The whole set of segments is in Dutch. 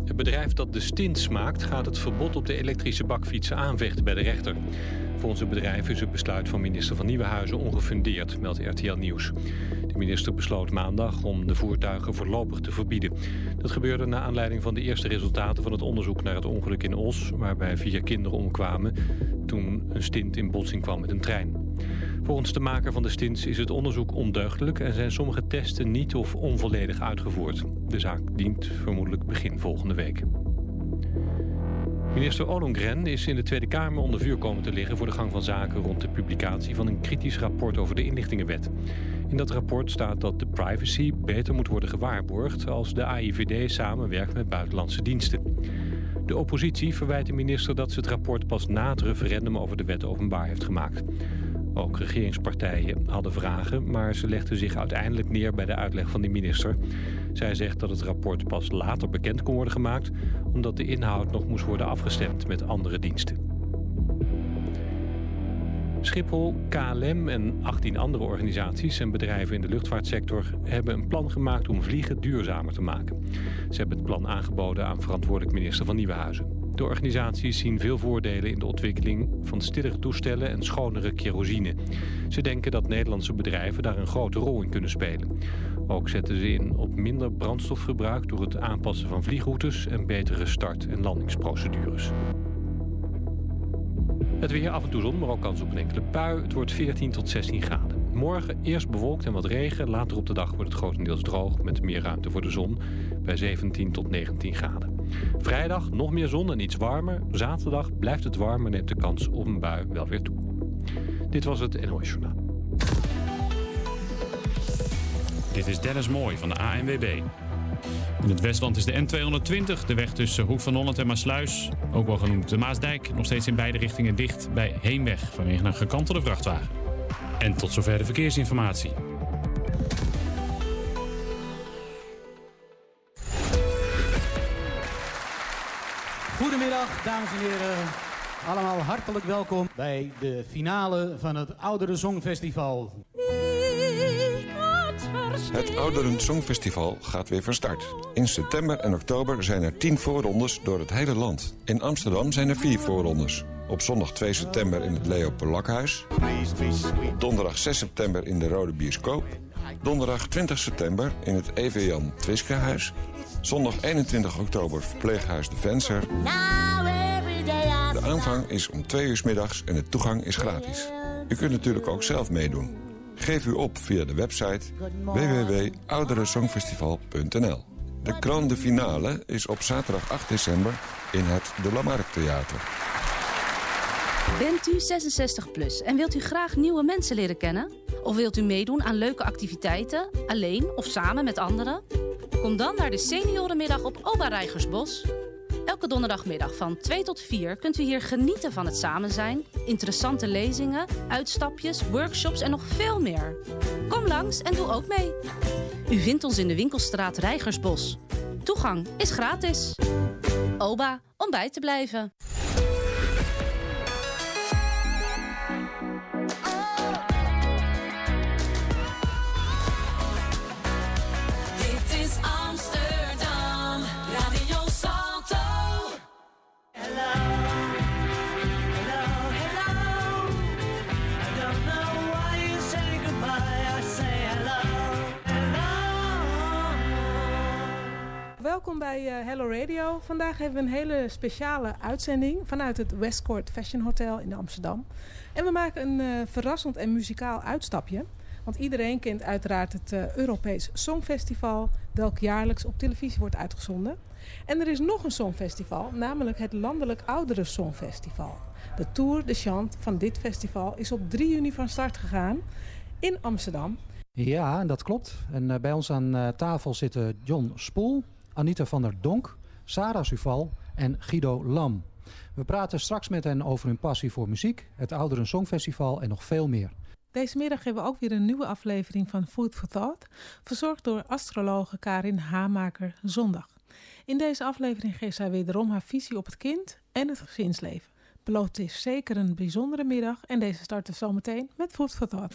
Het bedrijf dat de stint maakt gaat het verbod op de elektrische bakfietsen aanvechten bij de rechter. Volgens het bedrijf is het besluit van minister van Nieuwenhuizen ongefundeerd, meldt RTL Nieuws. De minister besloot maandag om de voertuigen voorlopig te verbieden. Dat gebeurde na aanleiding van de eerste resultaten van het onderzoek naar het ongeluk in Os, waarbij 4 kinderen omkwamen toen een stint in botsing kwam met een trein. Volgens de maker van de stints is het onderzoek ondeugdelijk en zijn sommige testen niet of onvolledig uitgevoerd. De zaak dient vermoedelijk begin volgende week. Minister Ollongren is in de Tweede Kamer onder vuur komen te liggen voor de gang van zaken rond de publicatie van een kritisch rapport over de inlichtingenwet. In dat rapport staat dat de privacy beter moet worden gewaarborgd als de AIVD samenwerkt met buitenlandse diensten. De oppositie verwijt de minister dat ze het rapport pas na het referendum over de wet openbaar heeft gemaakt. Ook regeringspartijen hadden vragen, maar ze legden zich uiteindelijk neer bij de uitleg van de minister. Zij zegt dat het rapport pas later bekend kon worden gemaakt, omdat de inhoud nog moest worden afgestemd met andere diensten. Schiphol, KLM en 18 andere organisaties en bedrijven in de luchtvaartsector hebben een plan gemaakt om vliegen duurzamer te maken. Ze hebben het plan aangeboden aan verantwoordelijk minister van Nieuwenhuizen. De organisaties zien veel voordelen in de ontwikkeling van stillere toestellen en schonere kerosine. Ze denken dat Nederlandse bedrijven daar een grote rol in kunnen spelen. Ook zetten ze in op minder brandstofverbruik door het aanpassen van vliegroutes en betere start- en landingsprocedures. Het weer, af en toe zon, maar ook kans op een enkele bui. Het wordt 14 tot 16 graden. Morgen eerst bewolkt en wat regen. Later op de dag wordt het grotendeels droog met meer ruimte voor de zon. Bij 17 tot 19 graden. Vrijdag nog meer zon en iets warmer. Zaterdag blijft het warm en neemt de kans op een bui wel weer toe. Dit was het NOS Journaal. Dit is Dennis Mooij van de ANWB. In het Westland is de N220, de weg tussen Hoek van Holland en Maassluis, ook wel genoemd de Maasdijk, nog steeds in beide richtingen dicht bij Heemweg vanwege een gekantelde vrachtwagen. En tot zover de verkeersinformatie. Goedemiddag, dames en heren. Allemaal hartelijk welkom bij de finale van het Ouderen Songfestival. Het Ouderen Songfestival gaat weer van start. In september en oktober zijn er 10 voorrondes door het hele land. In Amsterdam zijn er 4 voorrondes. Op zondag 2 september in het Leo Polakhuis. Donderdag 6 september in de Rode Bioscoop. Donderdag 20 september in het EV Jan Twiskehuis. Zondag 21 oktober verpleeghuis De Venser. De aanvang is om 2 uur 's middags en de toegang is gratis. U kunt natuurlijk ook zelf meedoen. Geef u op via de website www.ouderensongfestival.nl. De grande finale is op zaterdag 8 december in het De La Marque Theater. Bent u 66 plus en wilt u graag nieuwe mensen leren kennen? Of wilt u meedoen aan leuke activiteiten, alleen of samen met anderen? Kom dan naar de seniorenmiddag op Oba Rijgersbos. Elke donderdagmiddag van 2 tot 4 kunt u hier genieten van het samen zijn, interessante lezingen, uitstapjes, workshops en nog veel meer. Kom langs en doe ook mee. U vindt ons in de winkelstraat Rijgersbos. Toegang is gratis. Oba, om bij te blijven. Welkom bij Hello Radio. Vandaag hebben we een hele speciale uitzending vanuit het Westcourt Fashion Hotel in Amsterdam. En we maken een verrassend en muzikaal uitstapje. Want iedereen kent uiteraard het Europees Songfestival, welk jaarlijks op televisie wordt uitgezonden. En er is nog een songfestival, namelijk het Landelijk Ouderen Songfestival. De Tour de Chant van dit festival is op 3 juni van start gegaan in Amsterdam. Ja, dat klopt. En bij ons aan tafel zitten John Spoel, Anita van der Donk, Sarah Suval en Guido Lam. We praten straks met hen over hun passie voor muziek, het Ouderen Songfestival en nog veel meer. Deze middag hebben we ook weer een nieuwe aflevering van Food for Thought, verzorgd door astrologe Karin Hamaker Zondag. In deze aflevering geeft zij wederom haar visie op het kind en het gezinsleven. Beloofd is zeker een bijzondere middag en deze starten zometeen met Food for Thought.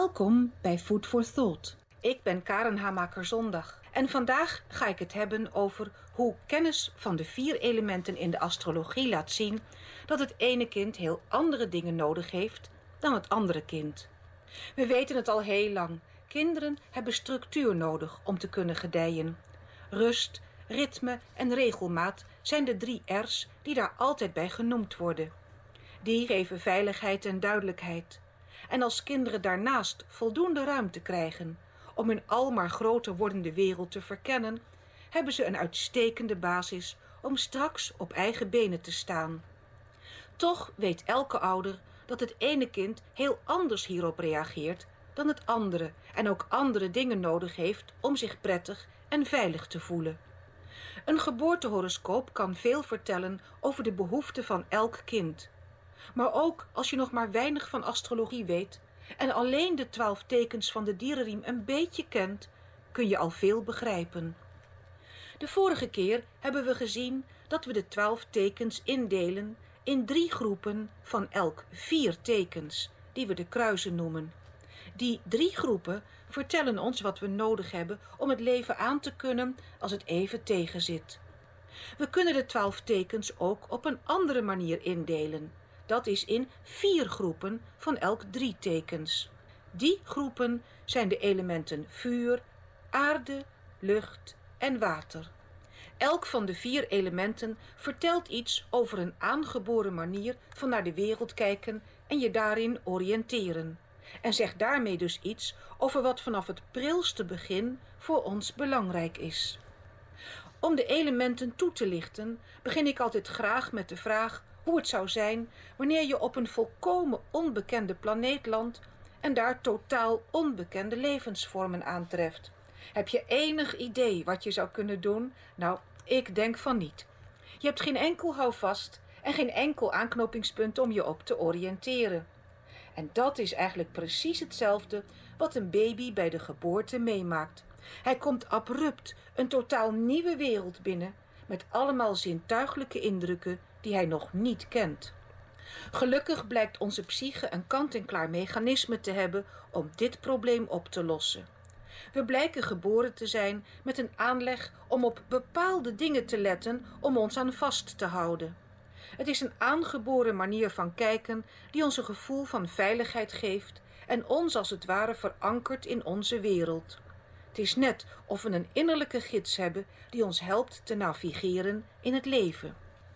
Welkom bij Food for Thought. Ik ben Karen Hamaker-Zondag en vandaag ga ik het hebben over hoe kennis van de 4 elementen in de astrologie laat zien dat het ene kind heel andere dingen nodig heeft dan het andere kind. We weten het al heel lang. Kinderen hebben structuur nodig om te kunnen gedijen. Rust, ritme en regelmaat zijn de 3 R's die daar altijd bij genoemd worden. Die geven veiligheid en duidelijkheid. En als kinderen daarnaast voldoende ruimte krijgen om hun almaar groter wordende wereld te verkennen, hebben ze een uitstekende basis om straks op eigen benen te staan. Toch weet elke ouder dat het ene kind heel anders hierop reageert dan het andere en ook andere dingen nodig heeft om zich prettig en veilig te voelen. Een geboortehoroscoop kan veel vertellen over de behoeften van elk kind. Maar ook als je nog maar weinig van astrologie weet en alleen de 12 tekens van de dierenriem een beetje kent, kun je al veel begrijpen. De vorige keer hebben we gezien dat we de 12 tekens indelen in 3 groepen van elk 4 tekens, die we de kruisen noemen. Die 3 groepen vertellen ons wat we nodig hebben om het leven aan te kunnen als het even tegenzit. We kunnen de 12 tekens ook op een andere manier indelen. Dat is in 4 groepen van elk 3 tekens. Die groepen zijn de elementen vuur, aarde, lucht en water. Elk van de 4 elementen vertelt iets over een aangeboren manier van naar de wereld kijken en je daarin oriënteren. En zegt daarmee dus iets over wat vanaf het prilste begin voor ons belangrijk is. Om de elementen toe te lichten, begin ik altijd graag met de vraag hoe het zou zijn wanneer je op een volkomen onbekende planeet landt en daar totaal onbekende levensvormen aantreft. Heb je enig idee wat je zou kunnen doen? Nou, ik denk van niet. Je hebt geen enkel houvast en geen enkel aanknopingspunt om je op te oriënteren. En dat is eigenlijk precies hetzelfde wat een baby bij de geboorte meemaakt. Hij komt abrupt een totaal nieuwe wereld binnen met allemaal zintuiglijke indrukken die hij nog niet kent. Gelukkig blijkt onze psyche een kant-en-klaar mechanisme te hebben om dit probleem op te lossen. We blijken geboren te zijn met een aanleg om op bepaalde dingen te letten om ons aan vast te houden. Het is een aangeboren manier van kijken die ons een gevoel van veiligheid geeft en ons als het ware verankert in onze wereld. Het is net of we een innerlijke gids hebben die ons helpt te navigeren in het leven.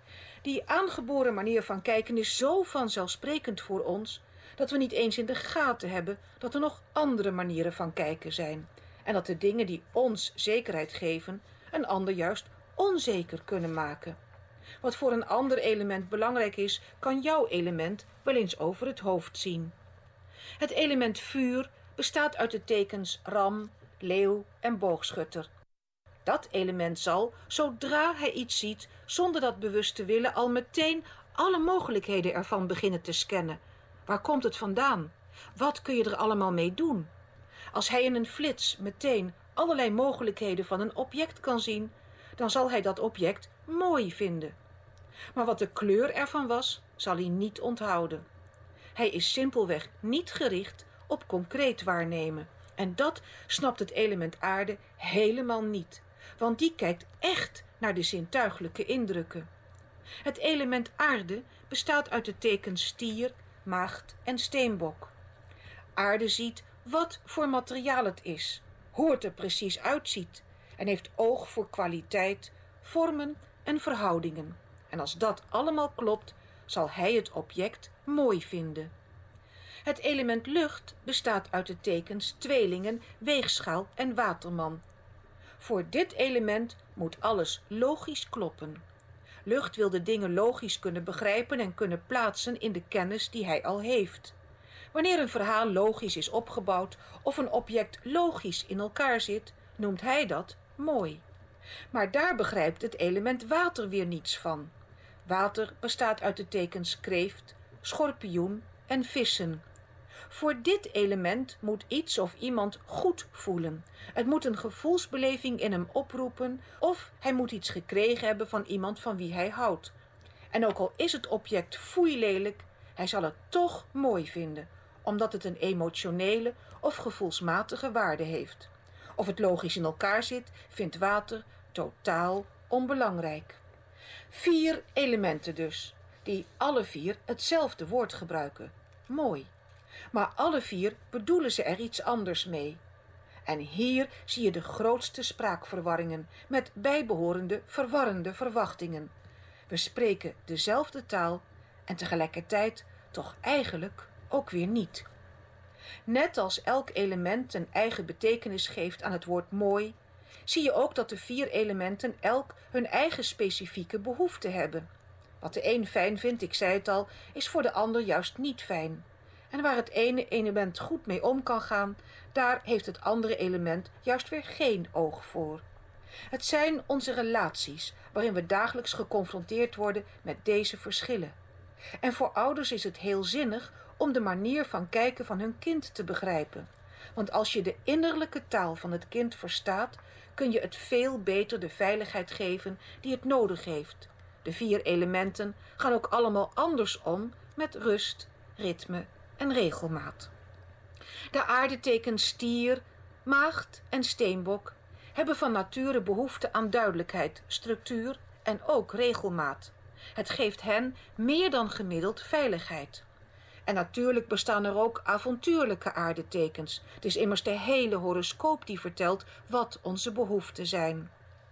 Die aangeboren manier van kijken is zo vanzelfsprekend voor ons dat we niet eens in de gaten hebben dat er nog andere manieren van kijken zijn en dat de dingen die ons zekerheid geven een ander juist onzeker kunnen maken. Wat voor een ander element belangrijk is, kan jouw element wel eens over het hoofd zien. Het element vuur bestaat uit de tekens ram, leeuw en boogschutter. Dat element zal, zodra hij iets ziet, zonder dat bewust te willen, al meteen alle mogelijkheden ervan beginnen te scannen. Waar komt het vandaan? Wat kun je er allemaal mee doen? Als hij in een flits meteen allerlei mogelijkheden van een object kan zien, dan zal hij dat object mooi vinden. Maar wat de kleur ervan was, zal hij niet onthouden. Hij is simpelweg niet gericht op concreet waarnemen. En dat snapt het element aarde helemaal niet. Want die kijkt echt naar de zintuiglijke indrukken. Het element aarde bestaat uit de tekens stier, maagd en steenbok. Aarde ziet wat voor materiaal het is, hoe het er precies uitziet en heeft oog voor kwaliteit, vormen en verhoudingen. En als dat allemaal klopt, zal hij het object mooi vinden. Het element lucht bestaat uit de tekens tweelingen, weegschaal en waterman. Voor dit element moet alles logisch kloppen. Lucht wil de dingen logisch kunnen begrijpen en kunnen plaatsen in de kennis die hij al heeft. Wanneer een verhaal logisch is opgebouwd of een object logisch in elkaar zit, noemt hij dat mooi. Maar daar begrijpt het element water weer niets van. Water bestaat uit de tekens kreeft, schorpioen en vissen. Voor dit element moet iets of iemand goed voelen. Het moet een gevoelsbeleving in hem oproepen of hij moet iets gekregen hebben van iemand van wie hij houdt. En ook al is het object foeilelijk, hij zal het toch mooi vinden, omdat het een emotionele of gevoelsmatige waarde heeft. Of het logisch in elkaar zit, vindt water totaal onbelangrijk. 4 elementen dus, die alle 4 hetzelfde woord gebruiken. Mooi. Maar alle 4 bedoelen ze er iets anders mee. En hier zie je de grootste spraakverwarringen met bijbehorende verwarrende verwachtingen. We spreken dezelfde taal en tegelijkertijd toch eigenlijk ook weer niet. Net als elk element een eigen betekenis geeft aan het woord mooi, zie je ook dat de 4 elementen elk hun eigen specifieke behoefte hebben. Wat de een fijn vindt, ik zei het al, is voor de ander juist niet fijn. En waar het ene element goed mee om kan gaan, daar heeft het andere element juist weer geen oog voor. Het zijn onze relaties waarin we dagelijks geconfronteerd worden met deze verschillen. En voor ouders is het heel zinnig om de manier van kijken van hun kind te begrijpen. Want als je de innerlijke taal van het kind verstaat, kun je het veel beter de veiligheid geven die het nodig heeft. De 4 elementen gaan ook allemaal anders om met rust, ritme en regelmaat. De aardetekens stier, maagd en steenbok hebben van nature behoefte aan duidelijkheid, structuur en ook regelmaat. Het geeft hen meer dan gemiddeld veiligheid. En natuurlijk bestaan er ook avontuurlijke aardetekens. Het is immers de hele horoscoop die vertelt wat onze behoeften zijn.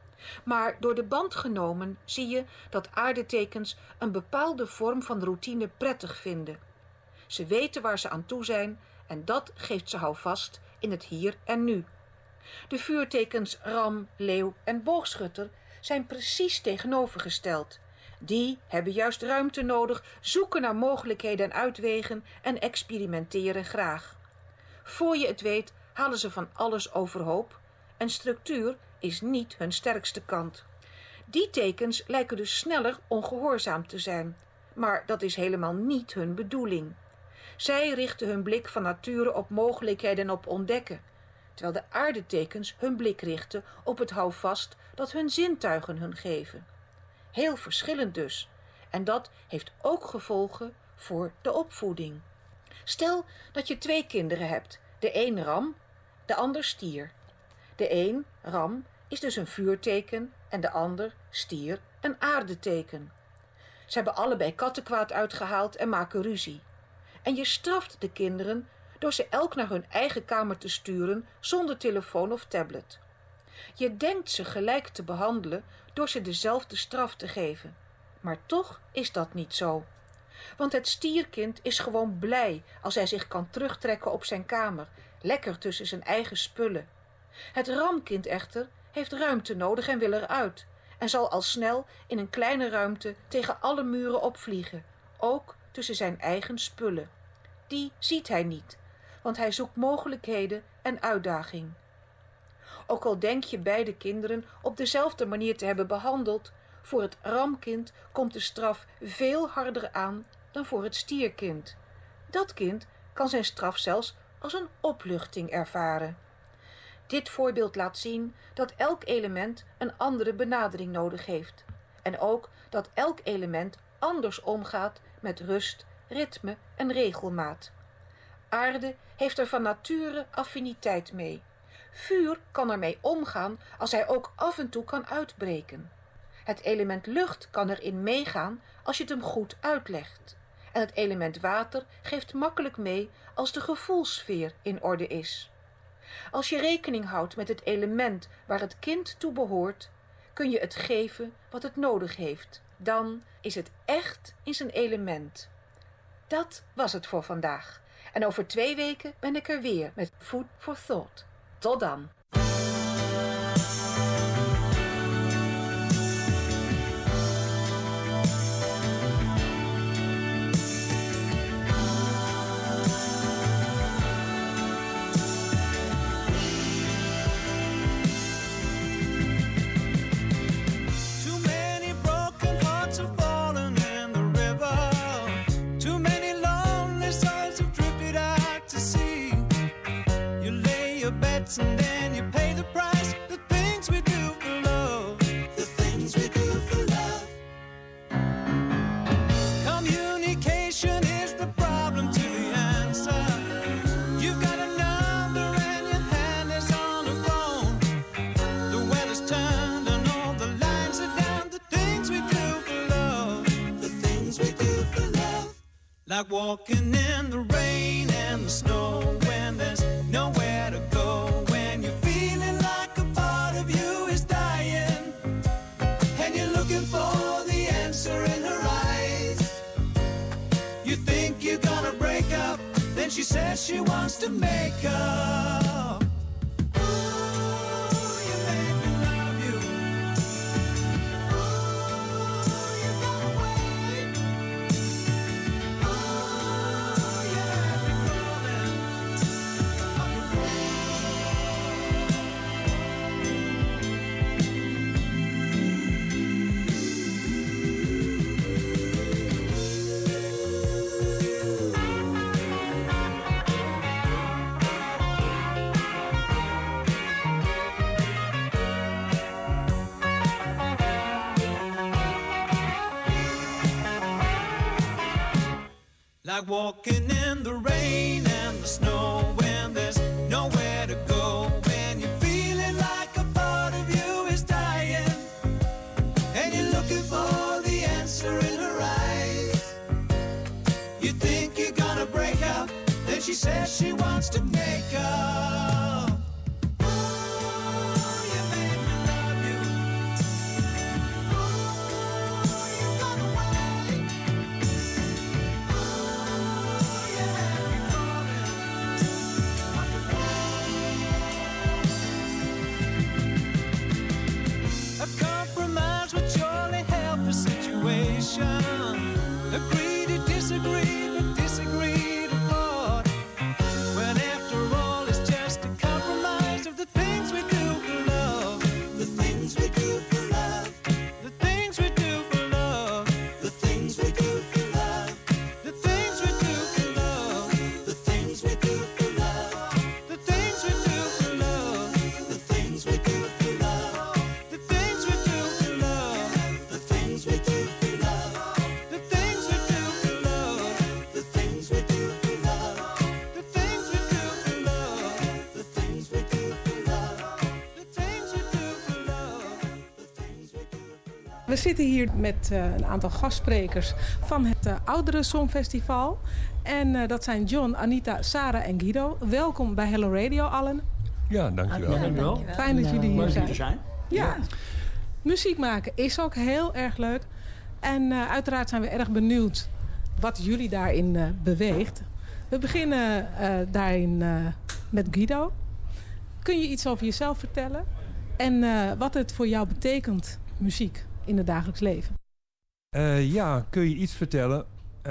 Maar door de band genomen zie je dat aardetekens een bepaalde vorm van routine prettig vinden. Ze weten waar ze aan toe zijn en dat geeft ze houvast in het hier en nu. De vuurtekens ram, leeuw en boogschutter zijn precies tegenovergesteld. Die hebben juist ruimte nodig, zoeken naar mogelijkheden en uitwegen en experimenteren graag. Voor je het weet halen ze van alles overhoop en structuur is niet hun sterkste kant. Die tekens lijken dus sneller ongehoorzaam te zijn, maar dat is helemaal niet hun bedoeling. Zij richten hun blik van nature op mogelijkheden en op ontdekken, terwijl de aardetekens hun blik richten op het houvast dat hun zintuigen hun geven. Heel verschillend dus, en dat heeft ook gevolgen voor de opvoeding. Stel dat je 2 kinderen hebt, de een ram, de ander stier. De een, ram, is dus een vuurteken en de ander, stier, een aardeteken. Ze hebben allebei kattenkwaad uitgehaald en maken ruzie. En je straft de kinderen door ze elk naar hun eigen kamer te sturen zonder telefoon of tablet. Je denkt ze gelijk te behandelen door ze dezelfde straf te geven. Maar toch is dat niet zo. Want het stierkind is gewoon blij als hij zich kan terugtrekken op zijn kamer, lekker tussen zijn eigen spullen. Het ramkind echter heeft ruimte nodig en wil eruit en zal al snel in een kleine ruimte tegen alle muren opvliegen, ook tussen zijn eigen spullen. Die ziet hij niet, want hij zoekt mogelijkheden en uitdaging. Ook al denk je beide kinderen op dezelfde manier te hebben behandeld, voor het ramkind komt de straf veel harder aan dan voor het stierkind. Dat kind kan zijn straf zelfs als een opluchting ervaren. Dit voorbeeld laat zien dat elk element een andere benadering nodig heeft. En ook dat elk element anders omgaat met rust, ritme en regelmaat. Aarde heeft er van nature affiniteit mee. Vuur kan ermee omgaan als hij ook af en toe kan uitbreken. Het element lucht kan erin meegaan als je het hem goed uitlegt. En het element water geeft makkelijk mee als de gevoelssfeer in orde is. Als je rekening houdt met het element waar het kind toe behoort, kun je het geven wat het nodig heeft. Dan is het echt in zijn element. Dat was het voor vandaag. En over 2 weken ben ik er weer met Food for Thought. Tot dan! And then you Like walking in the rain and the snow when there's nowhere to go. When you're feeling like a part of you is dying and you're looking for the answer in her eyes. You think you're gonna break up, then she says she wants to make up. Like walking in the rain and the snow when there's nowhere to go. When you're feeling like a part of you is dying and you're looking for the answer in her eyes. You think you're gonna break up, then she says she wants to make up. Agree to disagree, but disagree to part. When after all it's just a compromise of the things we do for love. The things we do for love. The things we do for love. The things we do for love. The things we do for love. The things we do for love. The things we do for love. The things we do for love. The things we do for love. The things we do for love. We zitten hier met een aantal gastsprekers van het Oudere Songfestival. En dat zijn John, Anita, Sarah en Guido. Welkom bij Hello Radio allen. Ja, dankjewel. Dankjewel. Fijn dat jullie hier zijn. Leuk te zijn. Ja. Muziek maken is ook heel erg leuk. En uiteraard zijn we erg benieuwd wat jullie daarin beweegt. We beginnen daarin met Guido. Kun je iets over jezelf vertellen? En wat het voor jou betekent, muziek, in het dagelijks leven? Ja, kun je iets vertellen?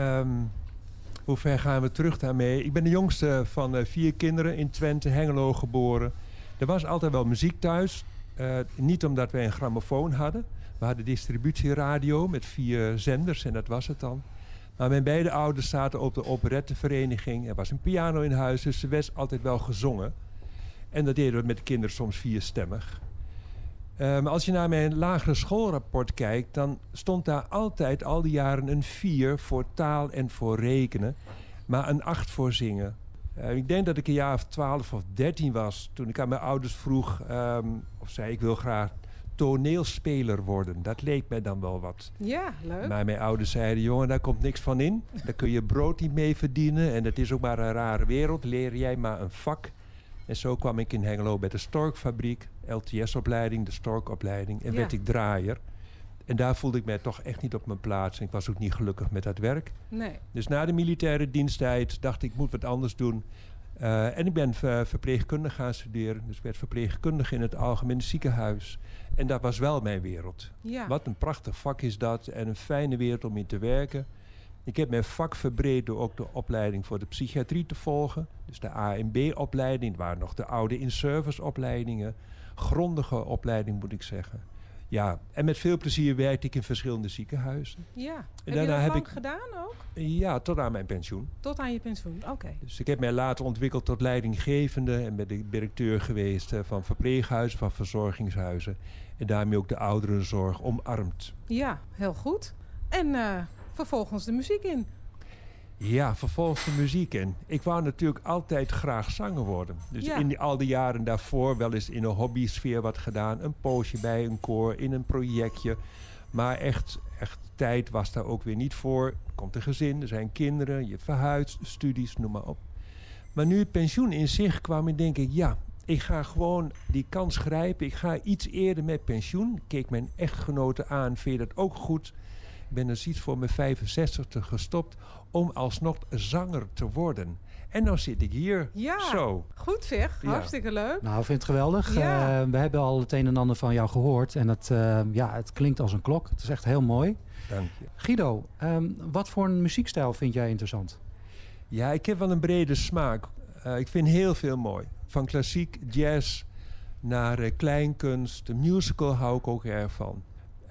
Hoe ver gaan we terug daarmee? Ik ben de jongste van 4 kinderen in Twente, Hengelo geboren. Er was altijd wel muziek thuis. Niet omdat wij een grammofoon hadden. We hadden distributieradio met 4 zenders en dat was het dan. Maar mijn beide ouders zaten op de operettevereniging. Er was een piano in huis, dus er werd altijd wel gezongen. En dat deden we met de kinderen soms 4-stemmig. Maar als je naar mijn lagere schoolrapport kijkt, dan stond daar altijd al die jaren een 4 voor taal en voor rekenen. Maar een 8 voor zingen. Ik denk dat ik een jaar of 12 of 13 was toen ik aan mijn ouders vroeg, of zei ik wil graag toneelspeler worden. Dat leek mij dan wel wat. Ja, leuk. Maar mijn ouders zeiden, jongen, daar komt niks van in. Daar kun je brood niet mee verdienen. En het is ook maar een rare wereld. Leer jij maar een vak. En zo kwam ik in Hengelo bij de Storkfabriek. LTS-opleiding, de Storkopleiding. En werd ik draaier. En daar voelde ik mij toch echt niet op mijn plaats. En ik was ook niet gelukkig met dat werk. Nee. Dus na de militaire diensttijd dacht ik, moet wat anders doen. En ik ben verpleegkundige gaan studeren. Dus ik werd verpleegkundige in het algemene ziekenhuis. En dat was wel mijn wereld. Ja. Wat een prachtig vak is dat. En een fijne wereld om in te werken. Ik heb mijn vak verbreed door ook de opleiding voor de psychiatrie te volgen. Dus de AMB-opleiding. Het waren nog de oude in-service opleidingen. Grondige opleiding moet ik zeggen. Ja, en met veel plezier werkte ik in verschillende ziekenhuizen. Ja, en heb je dat lang gedaan ook? Ja, tot aan mijn pensioen. Tot aan je pensioen, oké. Dus ik heb mij later ontwikkeld tot leidinggevende en ben de directeur geweest van verpleeghuizen, van verzorgingshuizen. En daarmee ook de ouderenzorg omarmd. Ja, heel goed. En vervolgens de muziek in. Ja, vervolgens de muziek in. Ik wou natuurlijk altijd graag zanger worden. Dus in al die jaren daarvoor wel eens in een hobbysfeer wat gedaan. Een poosje bij een koor, in een projectje. Maar echt tijd was daar ook weer niet voor. komt een gezin, er zijn kinderen, je verhuist, studies, noem maar op. Maar nu het pensioen in zich kwam, en denk ik, ja, ik ga gewoon die kans grijpen. Ik ga iets eerder met pensioen. Ik keek mijn echtgenote aan, vind je dat ook goed? Ik ben dus iets voor mijn 65 gestopt om alsnog zanger te worden. En nou zit ik hier. Ja, zo. Goed zeg. Ja. Hartstikke leuk. Nou, ik vind het geweldig. Ja. We hebben al het een en ander van jou gehoord. En het klinkt als een klok. Het is echt heel mooi. Dank je. Guido, wat voor een muziekstijl vind jij interessant? Ja, ik heb wel een brede smaak. Ik vind heel veel mooi. Van klassiek, jazz, naar kleinkunst. De musical hou ik ook erg van.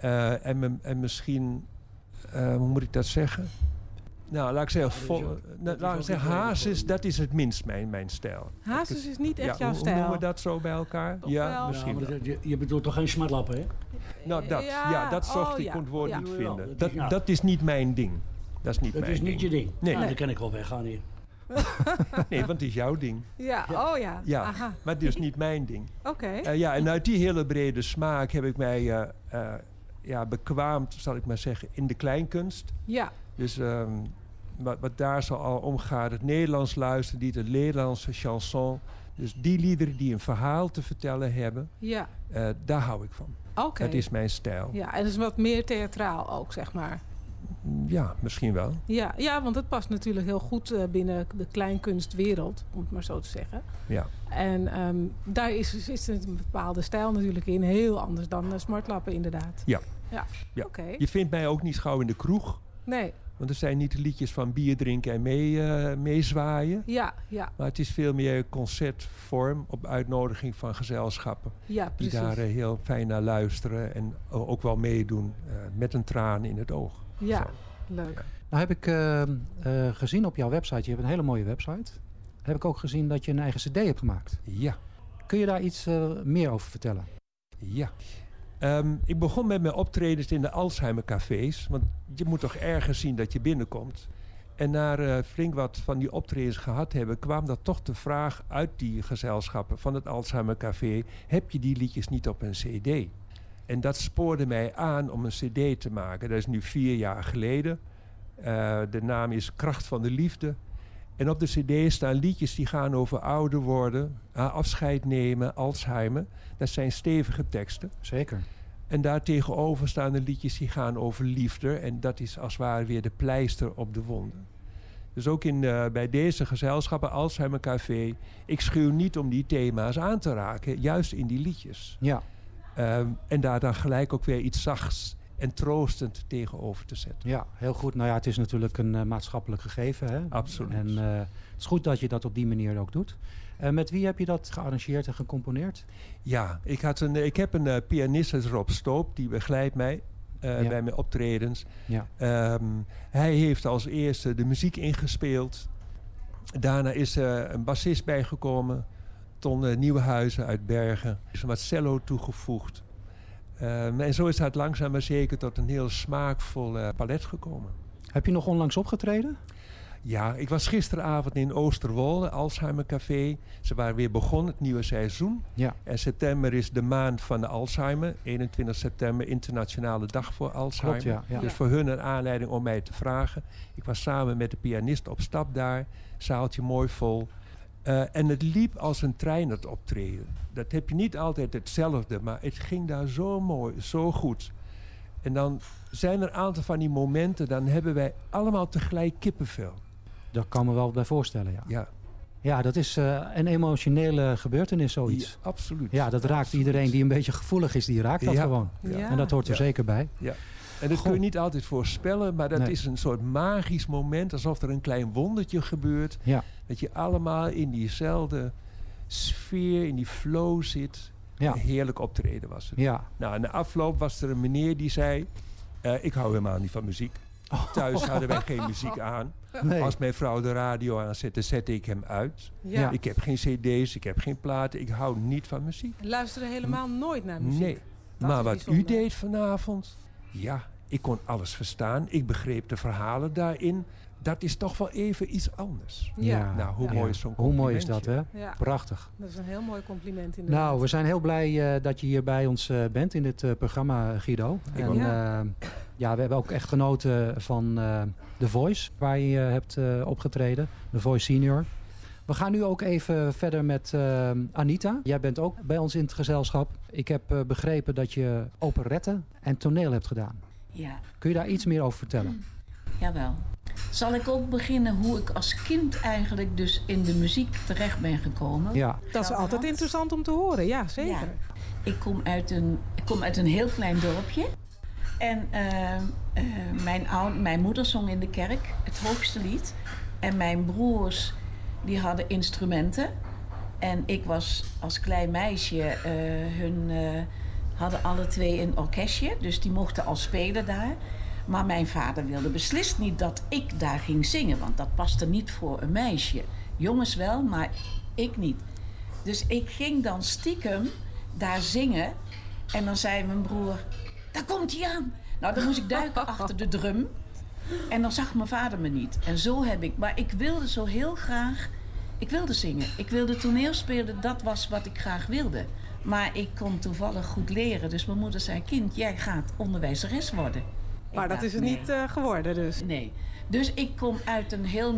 En misschien, hoe moet ik dat zeggen? Nou, laat ik zeggen, Hazes, dat is het minst mijn stijl. Hazes is niet echt jouw hoe stijl. noemen we dat zo bij elkaar? Ja, misschien wel. Je bedoelt toch geen smartlappen, hè? Nou, dat zocht ik, kon het woord niet vinden. Dat is niet mijn ding. Dat is niet dat mijn is ding. niet je ding. Nee. Nou, dan kan ik wel weggaan hier. Nee, want het is jouw ding. Ja, oh ja. Ja, Aha. maar het is niet mijn ding. Oké. En uit die hele brede smaak heb ik mij bekwaamd, zal ik maar zeggen, in de kleinkunst. Ja. Dus wat daar zo al omgaat, het Nederlands luisteren, het Nederlandse chanson. Dus die liederen die een verhaal te vertellen hebben, Ja. daar hou ik van. Oké. Dat is mijn stijl. Ja, en dus wat meer theatraal ook, zeg maar. Ja, misschien wel. Ja, want het past natuurlijk heel goed binnen de kleinkunstwereld, om het maar zo te zeggen. Ja. En daar is een bepaalde stijl natuurlijk in, heel anders dan smartlappen inderdaad. Ja. Oké. Je vindt mij ook niet gauw in de kroeg. Nee. Want er zijn niet de liedjes van bier drinken en meezwaaien. Ja. Maar het is veel meer concertvorm op uitnodiging van gezelschappen. Ja, die precies. daar heel fijn naar luisteren en ook wel meedoen met een traan in het oog. Ja, Zo. leuk. Nou heb ik gezien op jouw website, je hebt een hele mooie website. Heb ik ook gezien dat je een eigen cd hebt gemaakt. Ja. Kun je daar iets meer over vertellen? Ja. Ik begon met mijn optredens in de Alzheimer-cafés. Want je moet toch ergens zien dat je binnenkomt. En na flink wat van die optredens gehad hebben, kwam dat toch de vraag uit die gezelschappen van het Alzheimer-café: heb je die liedjes niet op een cd? En dat spoorde mij aan om een cd te maken. Dat is nu 4 jaar geleden. De naam is Kracht van de Liefde. En op de cd staan liedjes die gaan over ouder worden, afscheid nemen, Alzheimer. Dat zijn stevige teksten. Zeker. En daartegenover staan de liedjes die gaan over liefde. En dat is als het ware weer de pleister op de wonden. Dus ook bij deze gezelschappen, Alzheimer Café, ik schuw niet om die thema's aan te raken, juist in die liedjes. Ja. En daar dan gelijk ook weer iets zachts en troostend tegenover te zetten. Ja, heel goed. Nou ja, het is natuurlijk een maatschappelijk gegeven. Hè? Absoluut. En het is goed dat je dat op die manier ook doet. Met wie heb je dat gearrangeerd en gecomponeerd? Ja, ik heb een pianist, dat is Rob Stoop, die begeleidt mij bij mijn optredens. Ja. Hij heeft als eerste de muziek ingespeeld. Daarna is er een bassist bijgekomen, Ton Nieuwenhuizen uit Bergen. Er is wat cello toegevoegd. En zo is het langzaam maar zeker tot een heel smaakvol palet gekomen. Heb je nog onlangs opgetreden? Ja, ik was gisteravond in Oosterwolde, Alzheimer Café. Ze waren weer begonnen, het nieuwe seizoen. Ja. En september is de maand van de Alzheimer. 21 september, internationale dag voor Alzheimer. Klopt, ja. Dus voor hun een aanleiding om mij te vragen. Ik was samen met de pianist op stap daar. Zaaltje mooi vol. En het liep als een trein, het optreden. Dat heb je niet altijd hetzelfde, maar het ging daar zo mooi, zo goed. En dan zijn er een aantal van die momenten, dan hebben wij allemaal tegelijk kippenvel. Dat kan me wel bij voorstellen, ja. Ja. Ja, dat is een emotionele gebeurtenis, zoiets. Ja, absoluut. Ja, dat raakt absoluut. Iedereen die een beetje gevoelig is, die raakt dat gewoon. Ja. En dat hoort er zeker bij. Ja. En dat kun je niet altijd voorspellen, maar dat is een soort magisch moment, alsof er een klein wondertje gebeurt. Ja. Dat je allemaal in diezelfde sfeer, in die flow zit. Ja. Een heerlijk optreden was het. Ja. Nou, in de afloop was er een meneer die zei: ik hou helemaal niet van muziek. Thuis hadden wij geen muziek aan. Nee. Als mijn vrouw de radio aanzette, zette ik hem uit. Ja. Ik heb geen cd's, ik heb geen platen. Ik hou niet van muziek. Luisteren helemaal nooit naar muziek. Nee. Dat Maar is wat bijzonder. u deed vanavond, ja, ik kon alles verstaan. Ik begreep de verhalen daarin. Dat is toch wel even iets anders. Ja. Nou, hoe mooi is zo'n Hoe mooi is dat, hè? Ja. Prachtig. Dat is een heel mooi compliment inderdaad. Nou, we zijn heel blij dat je hier bij ons bent in dit programma, Guido. En Ja, we hebben ook echt genoten van The Voice, waar je hebt opgetreden. The Voice Senior. We gaan nu ook even verder met Anita. Jij bent ook bij ons in het gezelschap. Ik heb begrepen dat je operette en toneel hebt gedaan. Ja. Kun je daar iets meer over vertellen? Jawel. Zal ik ook beginnen hoe ik als kind eigenlijk dus in de muziek terecht ben gekomen? Ja. Dat is altijd interessant om te horen, ja, zeker. Ja. Ik kom uit een heel klein dorpje. En mijn moeder zong in de kerk het hoogste lied. En mijn broers die hadden instrumenten. En ik was als klein meisje, hadden alle twee een orkestje. Dus die mochten al spelen daar. Maar mijn vader wilde beslist niet dat ik daar ging zingen. Want dat paste niet voor een meisje. Jongens wel, maar ik niet. Dus ik ging dan stiekem daar zingen. En dan zei mijn broer, daar komt hij aan. Nou, dan moest ik duiken achter de drum. En dan zag mijn vader me niet. En zo heb ik... Maar ik wilde zo heel graag... Ik wilde zingen. Ik wilde toneel spelen. Dat was wat ik graag wilde. Maar ik kon toevallig goed leren. Dus mijn moeder zei, kind, jij gaat onderwijzeres worden. Maar dat is het niet geworden dus. Nee. Dus ik kom uit een heel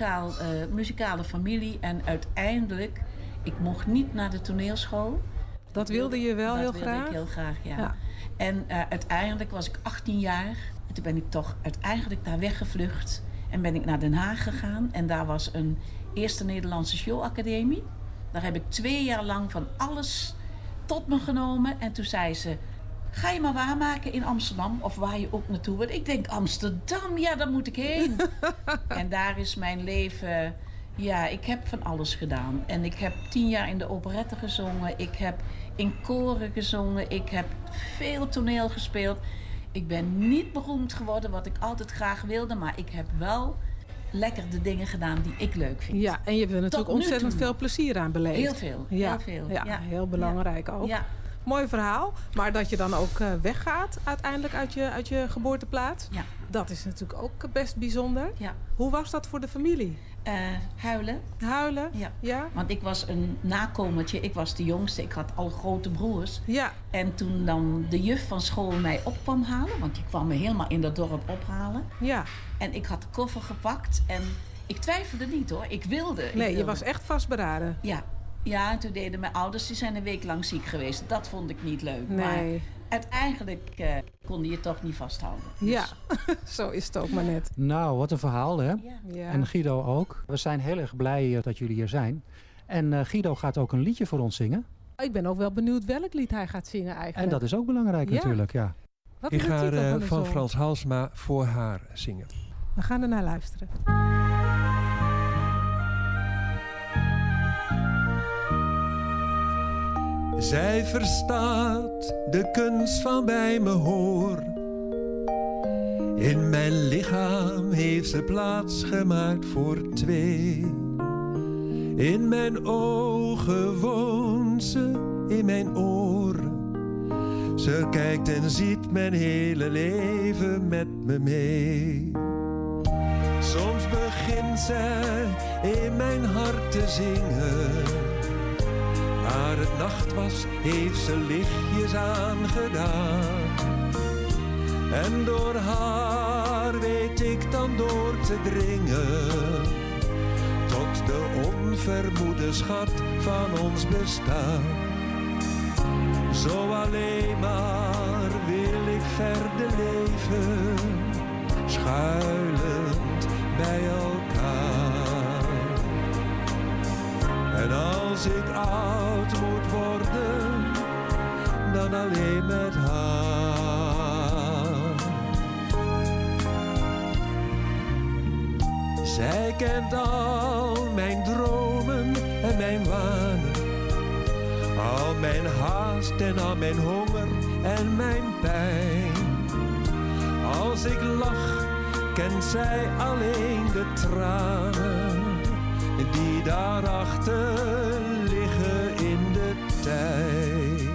muzikale familie. En uiteindelijk, ik mocht niet naar de toneelschool. Dat wilde je wel heel graag? graag? Dat wilde ik heel graag, ja. En uiteindelijk was ik 18 jaar. En toen ben ik toch uiteindelijk daar weggevlucht. En ben ik naar Den Haag gegaan. En daar was een eerste Nederlandse showacademie. Daar heb ik 2 jaar lang van alles tot me genomen. En toen zei ze, ga je maar waarmaken in Amsterdam. Of waar je ook naartoe wilt. Ik denk, Amsterdam, ja, daar moet ik heen. En daar is mijn leven... Ja, ik heb van alles gedaan. En ik heb 10 jaar in de operette gezongen. Ik heb in koren gezongen. Ik heb veel toneel gespeeld. Ik ben niet beroemd geworden, wat ik altijd graag wilde. Maar ik heb wel lekker de dingen gedaan die ik leuk vind. Ja, en je hebt er natuurlijk ontzettend veel plezier aan beleefd. Heel veel, ja. heel veel. Ja, heel belangrijk ook. Ja. Mooi verhaal. Maar dat je dan ook weggaat uiteindelijk uit je geboorteplaats. Ja. Dat is natuurlijk ook best bijzonder. Ja. Hoe was dat voor de familie? Huilen. Huilen? Ja. Want ik was een nakomertje. Ik was de jongste. Ik had al grote broers. Ja. En toen dan de juf van school mij op kwam halen. Want die kwam me helemaal in dat dorp ophalen. Ja. En ik had de koffer gepakt. En ik twijfelde niet hoor. Ik wilde. Je was echt vastberaden. Ja. Ja, en toen deden mijn ouders, die zijn een week lang ziek geweest. Dat vond ik niet leuk. Nee. Maar uiteindelijk kon je het toch niet vasthouden. Dus. Ja, zo is het ook maar net. Nou, wat een verhaal, hè? Ja. En Guido ook. We zijn heel erg blij dat jullie hier zijn. En Guido gaat ook een liedje voor ons zingen. Ik ben ook wel benieuwd welk lied hij gaat zingen eigenlijk. En dat is ook belangrijk natuurlijk, ja. Wat Ik is de titel ga de van song? Frans Halsema Voor haar zingen. We gaan er naar luisteren. Zij verstaat de kunst van bij me horen. In mijn lichaam heeft ze plaats gemaakt voor 2. In mijn ogen woont ze, in mijn oren. Ze kijkt en ziet mijn hele leven met me mee. Soms begint zij in mijn hart te zingen. Waar het nacht was, heeft ze lichtjes aangedaan. En door haar weet ik dan door te dringen tot de onvermoede schat van ons bestaan. Zo alleen maar wil ik verder leven, schuilend bij elkaar. En als ik oud moet worden, dan alleen met haar. Zij kent al mijn dromen en mijn wanen, al mijn haast en al mijn honger en mijn pijn. Als ik lach, kent zij alleen de tranen die daarachter liggen in de tijd.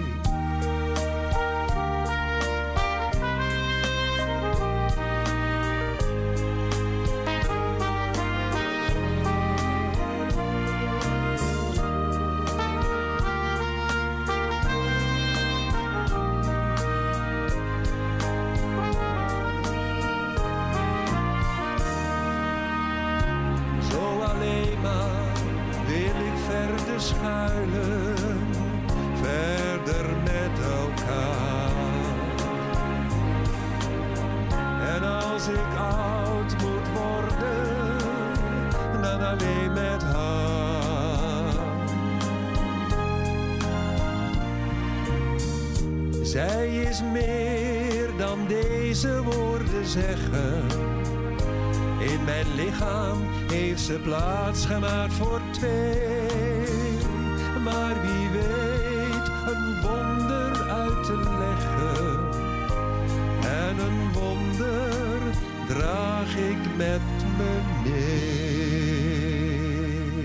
schuilen verder met elkaar. En als ik oud moet worden, dan alleen met haar. Zij is meer dan deze woorden zeggen. In mijn lichaam heeft ze plaats gemaakt voor twee. Maar wie weet een wonder uit te leggen. En een wonder draag ik met me mee.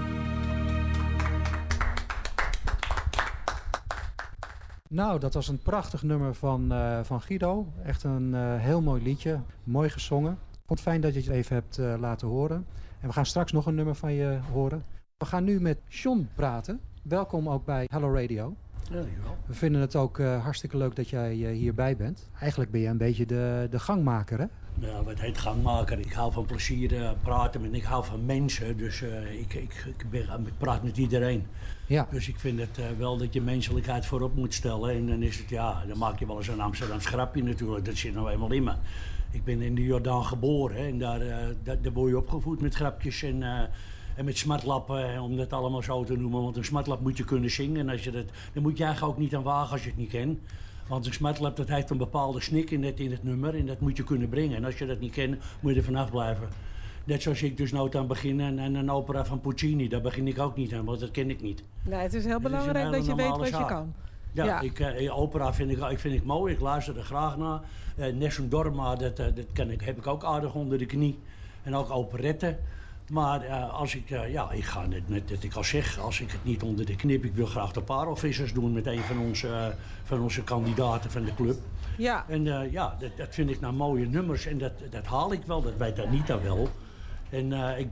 Nou, dat was een prachtig nummer van Guido. Echt een heel mooi liedje. Mooi gezongen. Ik vond het fijn dat je het even hebt laten horen. En we gaan straks nog een nummer van je horen. We gaan nu met John praten. Welkom ook bij Hello Radio. Dankjewel. We vinden het ook hartstikke leuk dat jij hierbij bent. Eigenlijk ben je een beetje de gangmaker, hè? Ja, wat heet gangmaker? Ik hou van plezier praten en ik hou van mensen. Dus ik praat met iedereen. Ja. Dus ik vind het wel dat je menselijkheid voorop moet stellen. En dan is het, dan maak je wel eens een Amsterdams grapje natuurlijk. Dat zit nou eenmaal in me. Ik ben in de Jordaan geboren en daar word je opgevoed met grapjes en met smartlappen, om dat allemaal zo te noemen. Want een smartlap moet je kunnen zingen. En als je dan moet je eigenlijk ook niet aan wagen als je het niet kent. Want een smartlap dat heeft een bepaalde snik in het nummer en dat moet je kunnen brengen. En als je dat niet kent, moet je er vanaf blijven. Net zoals ik dus nooit aan begin en een opera van Puccini, daar begin ik ook niet aan, want dat ken ik niet. Nee, het is heel belangrijk dat je weet wat je kan. Ja, opera vind ik mooi, ik luister er graag naar. Nessun Dorma, dat heb ik ook aardig onder de knie. En ook operetten. Maar als ik ga net dat ik al zeg, als ik het niet onder de knip, ik wil graag de parelvissers doen met een van onze kandidaten van de club. Ja. En dat vind ik nou mooie nummers en dat haal ik wel, dat weet Anita wel. En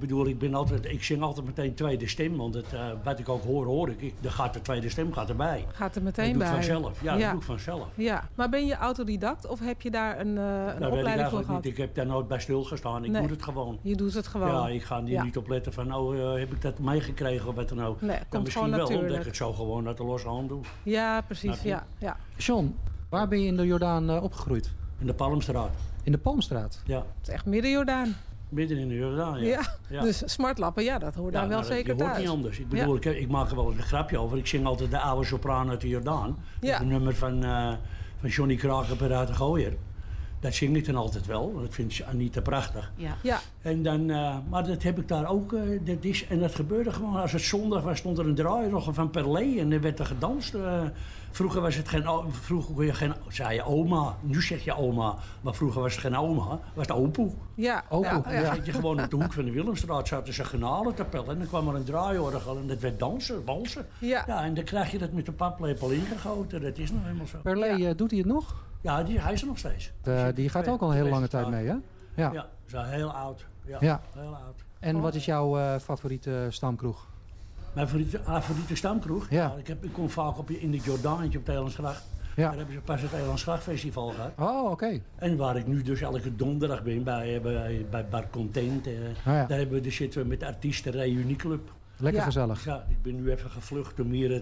ik zing altijd meteen tweede stem, want wat ik ook hoor ik. De tweede stem gaat erbij. Gaat er meteen bij. Dat doe ik vanzelf. Ja, dat doe ik vanzelf. Ja, maar ben je autodidact of heb je daar een opleiding voor gehad? Niet. Ik heb daar nooit bij stilgestaan. Ik doe het gewoon. Je doet het gewoon. Ja, ik ga niet op letten van, heb ik dat meegekregen of wat dan ook. Nee, komt misschien gewoon wel, natuurlijk. omdat ik het zo gewoon uit de losse hand doe. Ja, precies. Ja. John, waar ben je in de Jordaan opgegroeid? In de Palmstraat. In de Palmstraat? Ja. Het is echt midden Jordaan. Midden in de Jordaan, ja. Dus smartlappen, dat hoort daar wel zeker thuis. Dat hoort niet anders. Ik bedoel, ik maak er wel een grapje over. Ik zing altijd de oude sopraan uit de Jordaan. Ja. Een nummer van Johnny Kraker uit de Gooier. Dat zing ik dan altijd wel. Dat vindt Anita prachtig. Ja. En dan, maar dat heb ik daar ook. En dat gebeurde gewoon. Als het zondag was, stond er een draaier van Perlé. En er werd er gedanst. Vroeger was het zei je oma. Nu zeg je oma. Maar vroeger was het geen oma. Was het opoe. Ja. Dan zat je gewoon op de hoek van de Willemstraat. Zaten ze genaletapel. En dan kwam er een draaiorgel. En dat werd dansen, walsen. Ja, en dan krijg je dat met de paplepel ingegoten. Dat is nou helemaal zo. Perlé, doet hij het nog? Ja, hij is er nog steeds. Die gaat ook al een hele lange tijd mee, hè? Ja, ze is heel oud. Ja, heel oud. En wat is jouw favoriete stamkroeg? Mijn favoriete stamkroeg? Ja. Ik kom vaak in de Jordaantje op het Elandsgracht. Ja. Daar hebben ze pas het Elandsgrachtfestival gehad. Oh, oké. En waar ik nu dus elke donderdag ben, bij Bar Content. Daar zitten we met de artiesten reunieclub. Lekker gezellig. Ja, ik ben nu even gevlucht om hier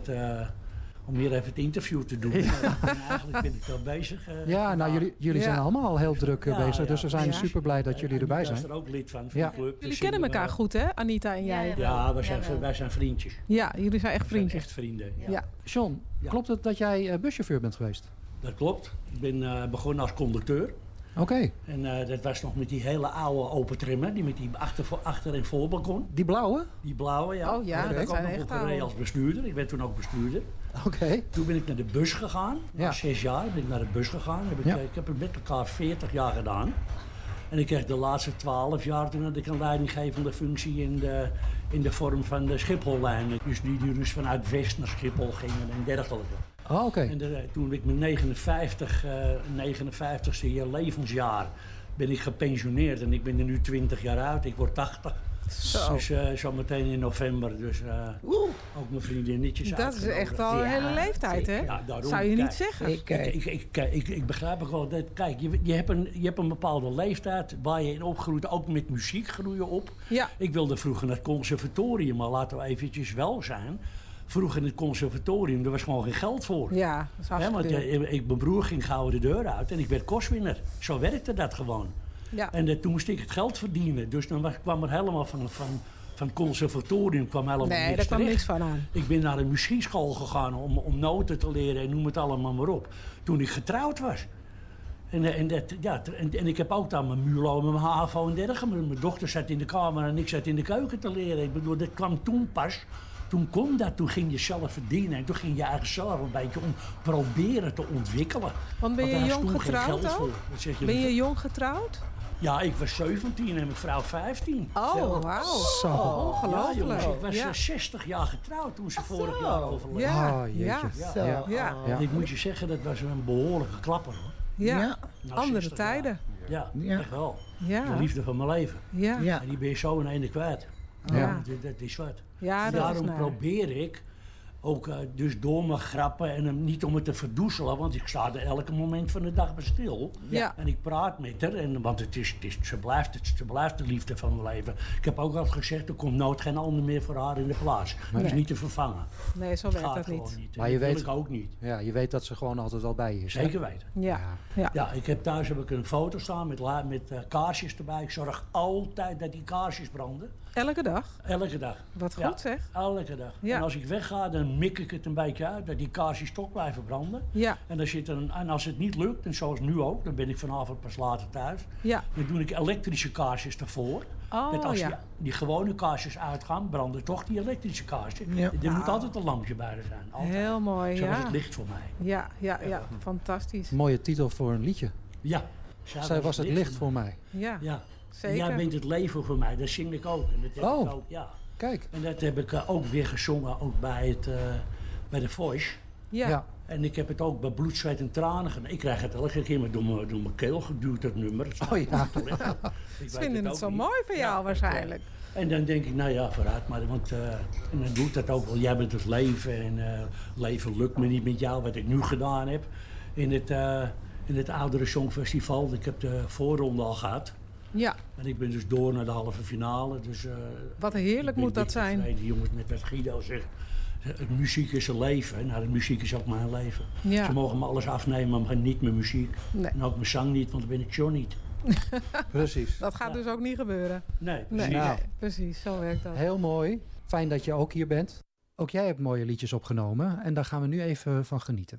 even het interview te doen. Eigenlijk ben ik daar bezig. Jullie zijn allemaal heel druk bezig. Dus we zijn super blij dat jullie erbij zijn. Ik ben er ook lid van de club. Jullie kennen elkaar goed, hè? Anita en jij. Ja, wij zijn vriendjes. Ja, jullie zijn echt vriendjes. Echt vrienden. Ja. John, klopt het dat jij buschauffeur bent geweest? Dat klopt. Ik ben begonnen als conducteur. Oké. En dat was nog met die hele oude open trimmen, die met die achter- en voorbalkon. Die blauwe? Die blauwe, ja. Oh ja, dat zijn echt oude. Als bestuurder. Ik werd toen ook bestuurder. Oké. Toen ben ik naar de bus gegaan. Na 6 jaar ben ik naar de bus gegaan. Ik heb het met elkaar 40 jaar gedaan. En ik kreeg de laatste 12 jaar, toen had ik een leidinggevende functie in de vorm van de Schiphollijn. Dus die dus vanuit West naar Schiphol gingen en dergelijke. Oh, oké. En toen ik mijn 59ste levensjaar ben ik gepensioneerd en ik ben er nu 20 jaar uit. Ik word 80. Zo. Dus zometeen in november. Dus ook mijn vriendinnetjes. Dat is echt al een hele leeftijd, hè? Ja, daarom, zou je niet zeggen? Ik begrijp ook wel. Kijk, je hebt een bepaalde leeftijd waar je in opgroeit. Ook met muziek groei je op. Ja. Ik wilde vroeger naar het conservatorium, maar laten we eventjes wel zijn. vroeger in het conservatorium, er was gewoon geen geld voor. Ja, dat is hartstikke duur. Mijn broer ging gauw de deur uit en ik werd kostwinner. Zo werkte dat gewoon. Ja. En toen moest ik het geld verdienen. Dus dan kwam er helemaal van het conservatorium kwam helemaal Nee, niks daar kwam terecht. niks van aan. Ik ben naar een muziekschool gegaan om noten te leren en noem het allemaal maar op. Toen ik getrouwd was. En ik heb ook dan mijn MULO en mijn HAVO en dergelijke. Mijn dochter zat in de kamer en ik zat in de keuken te leren. Ik bedoel, dat kwam toen pas. Toen kon dat, toen ging je zelf verdienen. En toen ging je eigenlijk zelf een beetje proberen te ontwikkelen. Want ben je daar is jong toen geen getrouwd geld ook? voor. Wat zeg je? Ben je jong getrouwd? Ja, ik was 17 en mijn vrouw 15. Oh, wauw. Zo. Ongelooflijk. Ja, jongens, ik was 60 jaar getrouwd toen ze vorig jaar overleed. Ja, jeetje. ja. En ik moet je zeggen, dat was een behoorlijke klapper, hoor. Ja, Na andere 60 tijden. jaar. Ja, echt wel. Ja. De liefde van mijn leven. Ja. En die ben je zo in ene kwijt. Ja. Dat is wat. Ja, En dat is daarom naar. probeer ik ook dus door mijn grappen en hem niet om het te verdoezelen, want ik sta er elke moment van de dag bij stil. Ja. En ik praat met haar, want ze blijft de liefde van mijn leven. Ik heb ook al gezegd, er komt nooit geen ander meer voor haar in de plaats. Dat is niet te vervangen. Nee, zo Het werkt gaat dat gewoon niet. niet. Maar En je dat wil weet- ik ook niet. Ja, je weet dat ze gewoon altijd wel bij je is. hè? Zeker weten. Ja. Ja, ik heb thuis een foto staan met kaarsjes erbij. Ik zorg altijd dat die kaarsjes branden. Elke dag? Elke dag. Wat Ja, goed zeg. elke dag. Ja. En als ik wegga, dan mik ik het een beetje uit, dat die kaarsjes toch blijven branden. Ja. En, en als het niet lukt, en zoals nu ook, dan ben ik vanavond pas later thuis. Ja. Dan doe ik elektrische kaarsjes ervoor. Dat als die gewone kaarsjes uitgaan, branden toch die elektrische kaarsjes. Ja. Er moet altijd een lampje bij er zijn. Altijd. Heel mooi, Zo is ja. het licht voor mij. Ja. Fantastisch. Mooie titel voor een liedje. Ja. Zij was het licht voor mij. Ja, Ja. zeker. En jij bent het leven voor mij, dat zing ik ook. En dat heb Oh. ik ook, ja. Kijk. En dat heb ik ook weer gezongen, ook bij de Voice. Ja. En ik heb het ook bij Bloed, Zweet en Tranen gedaan. Ik krijg het elke keer maar door mijn keel geduwd, dat nummer. Oh ja. Ze vinden het zo mooi voor jou waarschijnlijk. En dan denk ik, nou ja, vooruit maar. Want en dan doe ik dat ook wel. Jij bent het leven en leven lukt me niet met jou, wat ik nu gedaan heb. In het Oudere Songfestival. Ik heb de voorronde al gehad. Ja. En ik ben dus door naar de halve finale. Dus, Wat heerlijk moet dat zijn. Die jongens met wat Guido zegt. Muziek is een leven. Nou, de muziek is ook mijn leven. Ja. Ze mogen me alles afnemen, maar niet mijn muziek. Nee. En ook mijn zang niet, want dan ben ik John niet. Precies. Dat gaat dus ook niet gebeuren. Nee, Nee, precies. Nou. precies. Zo werkt dat. Heel mooi. Fijn dat je ook hier bent. Ook jij hebt mooie liedjes opgenomen en daar gaan we nu even van genieten.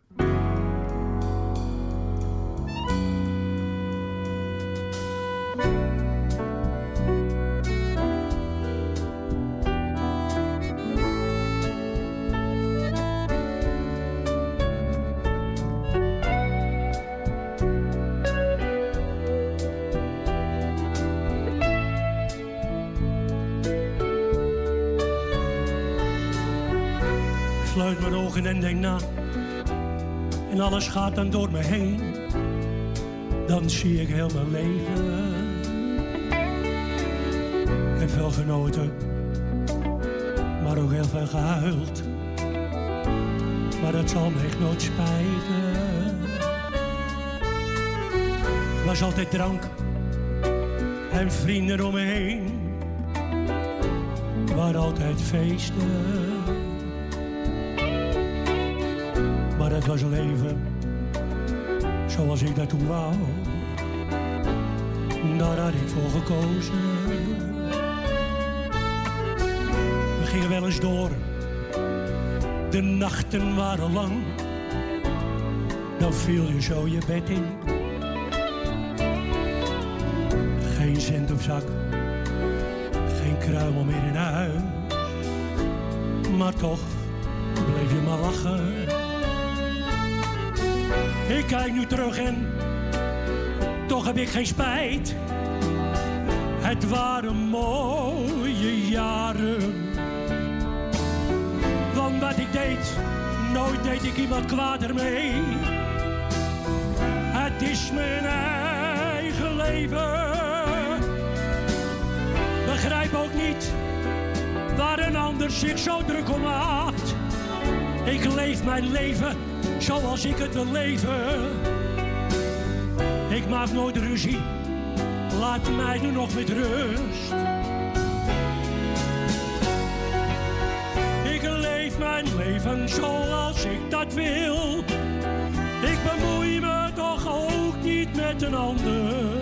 Sluit mijn ogen en denk na. En alles gaat dan door me heen. Dan zie ik heel mijn leven. Ik heb veel genoten. Maar ook heel veel gehuild. Maar dat zal me echt nooit spijten. Was altijd drank. En vrienden om me heen. Waren altijd feesten. Maar het was een leven zoals ik dat toen wou. Daar had ik voor gekozen. We gingen wel eens door. De nachten waren lang. Dan viel je zo je bed in. Geen cent op zak. Geen kruimel meer in huis. Maar toch bleef je maar lachen. Ik kijk nu terug en toch heb ik geen spijt. Het waren mooie jaren. Want wat ik deed, nooit deed ik iemand kwaad ermee. Het is mijn eigen leven. Begrijp ook niet waar een ander zich zo druk om maakt. Ik leef mijn leven zoals ik het wil leven. Ik maak nooit ruzie, laat mij nu nog met rust. Ik leef leef mijn leven zoals ik dat wil. Ik bemoei me toch ook niet met een ander.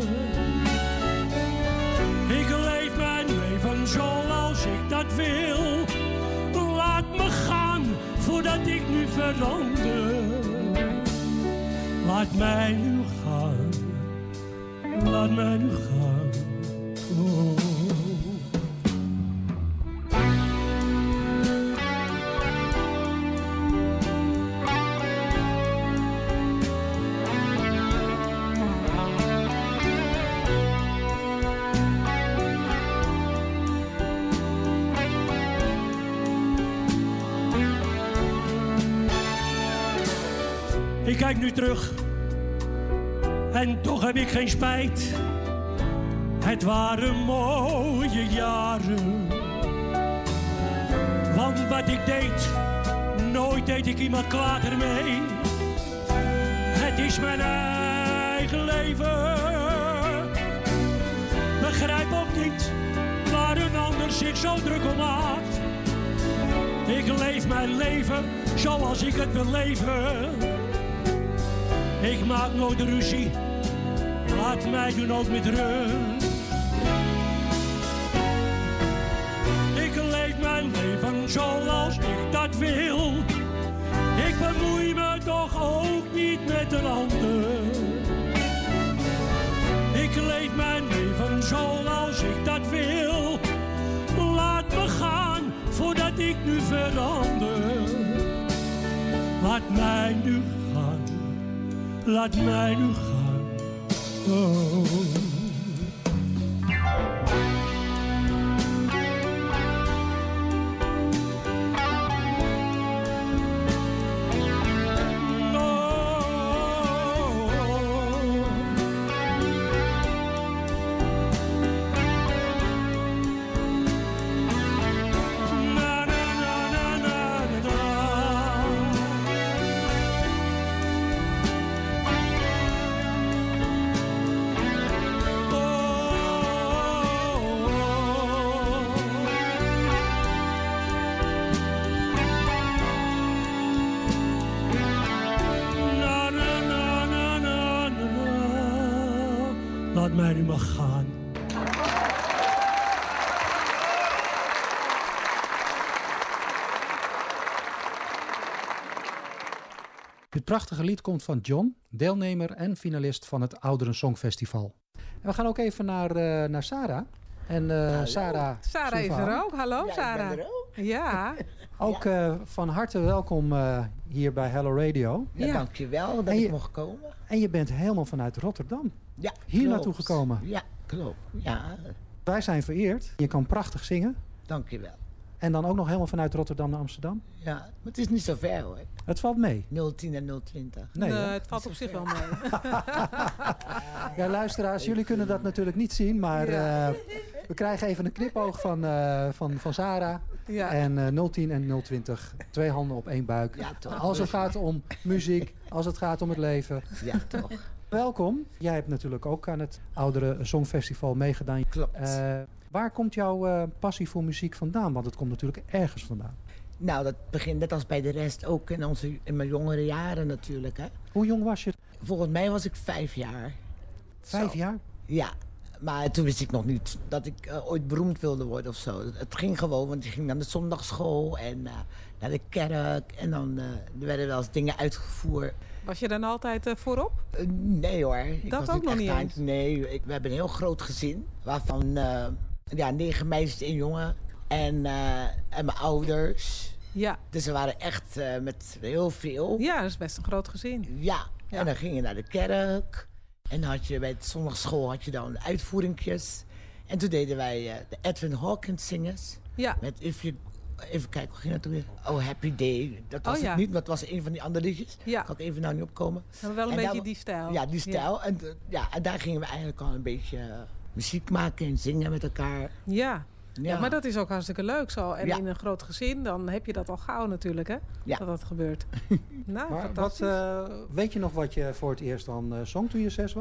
Ik leef mijn leven zoals ik dat wil. Laat me gaan voordat ik nu verander. Laat mij nu gaan. Laat mij nu gaan. Oh. Ik kijk nu terug en toch heb ik geen spijt. Het waren mooie jaren. Want wat ik deed, nooit deed ik iemand kwaad ermee. Het is mijn eigen leven. Begrijp ook niet waar een ander zich zo druk om maakt. Ik leef mijn leven zoals ik het wil leven. Ik maak nooit ruzie, laat mij doen ook met rust. Ik leef mijn leven zoals ik dat wil. Ik bemoei me toch ook niet met een ander. Ik leef mijn leven zoals ik dat wil. Laat me gaan voordat ik nu verander. Laat mij nu gaan. Laat mij nu gaan. Oh. Laat mij nu maar gaan. Dit prachtige lied komt van John, deelnemer en finalist van het Ouderen Songfestival. En we gaan ook even naar Sarah. En Sarah Sarah is er ook. Hallo Sarah. Ik ben er ook. Ja. Ook van harte welkom hier bij Hello Radio. Ja, dankjewel dat ik mocht komen. En je bent helemaal vanuit Rotterdam Ja, hier klopt. naartoe gekomen. Ja, klopt. Ja, Wij zijn vereerd. Je kan prachtig zingen. dankjewel. En dan ook nog helemaal vanuit Rotterdam naar Amsterdam. Ja, maar het is niet zo ver hoor. Het valt mee. 010 en 020. Nee, hè? Het valt op zich wel mee. Ja, luisteraars, jullie kunnen dat natuurlijk niet zien, maar we krijgen even een knipoog van Sarah. Ja. En 010 en 020, 2 handen op 1 buik. Ja, toch. Als het gaat om muziek, als het gaat om het leven. Ja, toch. Welkom. Jij hebt natuurlijk ook aan het Ouderen Songfestival meegedaan. Klopt. Waar komt jouw passie voor muziek vandaan? Want het komt natuurlijk ergens vandaan. Nou, dat begint net als bij de rest ook in mijn jongere jaren natuurlijk. Hè. Hoe jong was je? Volgens mij was ik 5 jaar. 5 jaar? Ja, maar toen wist ik nog niet dat ik ooit beroemd wilde worden of zo. Het ging gewoon, want ik ging naar de zondagschool en naar de kerk. En dan er werden wel eens dingen uitgevoerd. Was je dan altijd voorop? Nee hoor. Dat ook nog niet eens? Nee, we hebben een heel groot gezin. Waarvan 9 meisjes en jongen. En mijn ouders. Ja. Dus we waren echt met heel veel. Ja, dat is best een groot gezin. Ja. En dan ging je naar de kerk. En dan had je bij de zondagschool had je dan uitvoeringjes. En toen deden wij de Edwin Hawkins zingers. Ja. Met even kijken, hoe ging dat toen weer? Oh, Happy Day. Dat was het niet, maar het was een van die andere liedjes. Ja. Kan ik even nou niet opkomen. Maar wel een beetje die stijl. Ja, die stijl. Ja. En daar gingen we eigenlijk al een beetje muziek maken en zingen met elkaar. Ja. Ja, maar dat is ook hartstikke leuk zo. En in een groot gezin, dan heb je dat al gauw natuurlijk, hè? Ja. Dat gebeurt. Nou, Maar fantastisch. weet je nog wat je voor het eerst dan zong toen je 6 was?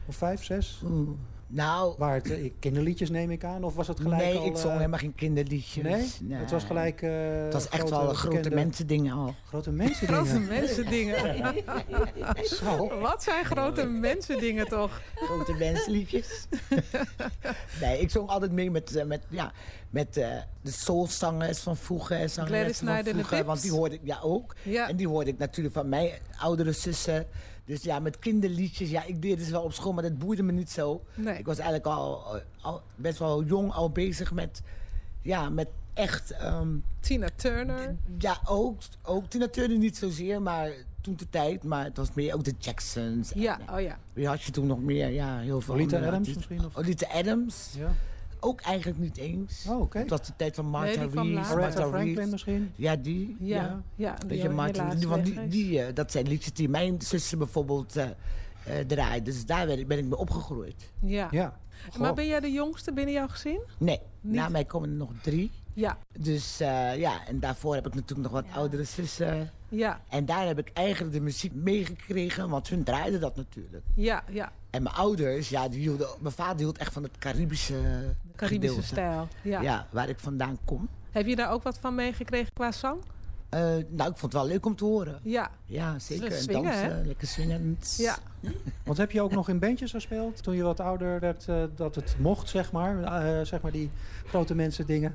Of 5, 6? Nou... Waar het kinderliedjes neem ik aan? Of was het gelijk Nee, al... ik zong helemaal geen kinderliedjes. Nee? Het was gelijk... het was echt wel grote mensendingen al. Grote mensendingen? Grote mensendingen. Zo. Wat zijn grote mensendingen toch? Grote mensenliedjes. Nee, ik zong altijd mee met de soulzangers van vroeger. Gladys Knight en de Pips. Want die hoorde ik ook. Ja. En die hoorde ik natuurlijk van mijn oudere zussen. Dus ja, met kinderliedjes. Ja, ik deed het wel op school, maar dat boeide me niet zo. Nee. Ik was eigenlijk al best wel jong al bezig met echt... Tina Turner. Ja, ook Tina Turner niet zozeer, maar toen de tijd. Maar het was meer ook de Jacksons. Ja, Wie had je toen nog meer? Ja, heel veel. Olita Adams misschien? Of? Olita Adams. Ja. Ook eigenlijk niet eens. Oh, oké. Het was de tijd van Martha Reeves. Aretha Franklin misschien? Ja, die. Ja, Weet je, Martha, dat zijn liedjes die mijn zussen bijvoorbeeld draaien. Dus daar ben ik mee opgegroeid. Ja. Maar ben jij de jongste binnen jouw gezin? Nee, niet? Na mij komen er nog 3. Ja. Dus en daarvoor heb ik natuurlijk nog wat oudere zussen. Ja. En daar heb ik eigenlijk de muziek meegekregen, want hun draaiden dat natuurlijk. Ja. En mijn ouders, mijn vader hield echt van het Caribische gedeelte. Stijl. Ja, waar ik vandaan kom. Heb je daar ook wat van meegekregen qua zang? Nou, ik vond het wel leuk om te horen. Ja. Ja, zeker. En swingen, dansen, hè? lekker swingend. Ja. Want heb je ook nog in bandjes gespeeld toen je wat ouder werd, dat het mocht, zeg maar die grote mensen dingen?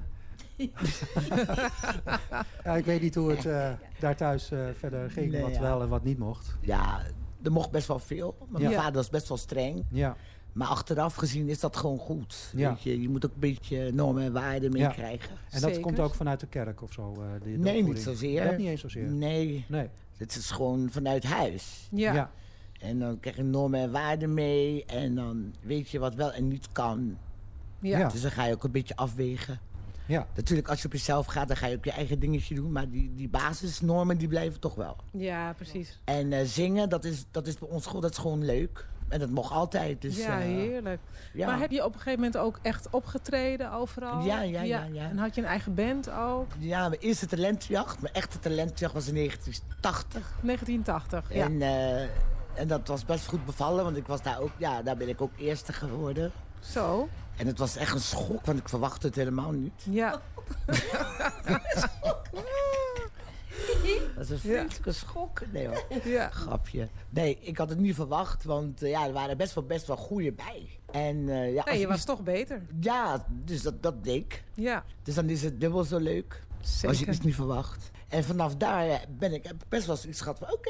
Ja, ik weet niet hoe het daar thuis verder ging, wat wel en wat niet mocht. Ja, er mocht best wel veel. Maar mijn vader was best wel streng. Ja. Maar achteraf gezien is dat gewoon goed. Ja. Weet je moet ook een beetje normen en waarden meekrijgen. En dat komt ook vanuit de kerk of zo? Nee, niet zozeer. Dat niet eens zozeer? Nee. Het is gewoon vanuit huis. Ja. En dan krijg je normen en waarden mee. En dan weet je wat wel en niet kan. Ja. Dus dan ga je ook een beetje afwegen. Ja. Natuurlijk, als je op jezelf gaat, dan ga je ook je eigen dingetje doen. Maar die basisnormen, die blijven toch wel. Ja, precies. En zingen, dat is bij ons school, dat is gewoon leuk. En dat mocht altijd. Dus, ja, heerlijk. Ja. Maar heb je op een gegeven moment ook echt opgetreden overal? Ja. En had je een eigen band ook? Ja, mijn eerste talentjacht, mijn echte talentjacht was in 1980. 1980, ja. En dat was best goed bevallen, want ik was daar ook, daar ben ik ook eerste geworden. Zo. En het was echt een schok, want ik verwachtte het helemaal niet. Ja. Dat is een vreselijke schok. Nee hoor, ja. Grapje. Nee, ik had het niet verwacht, want er waren best wel goeie bij. En, je was toch beter. Ja, dus dat deed ik. Ja. Dus dan is het dubbel zo leuk. Zeker. Als je iets niet verwacht. En vanaf daar heb ik best wel zoiets gehad van oké.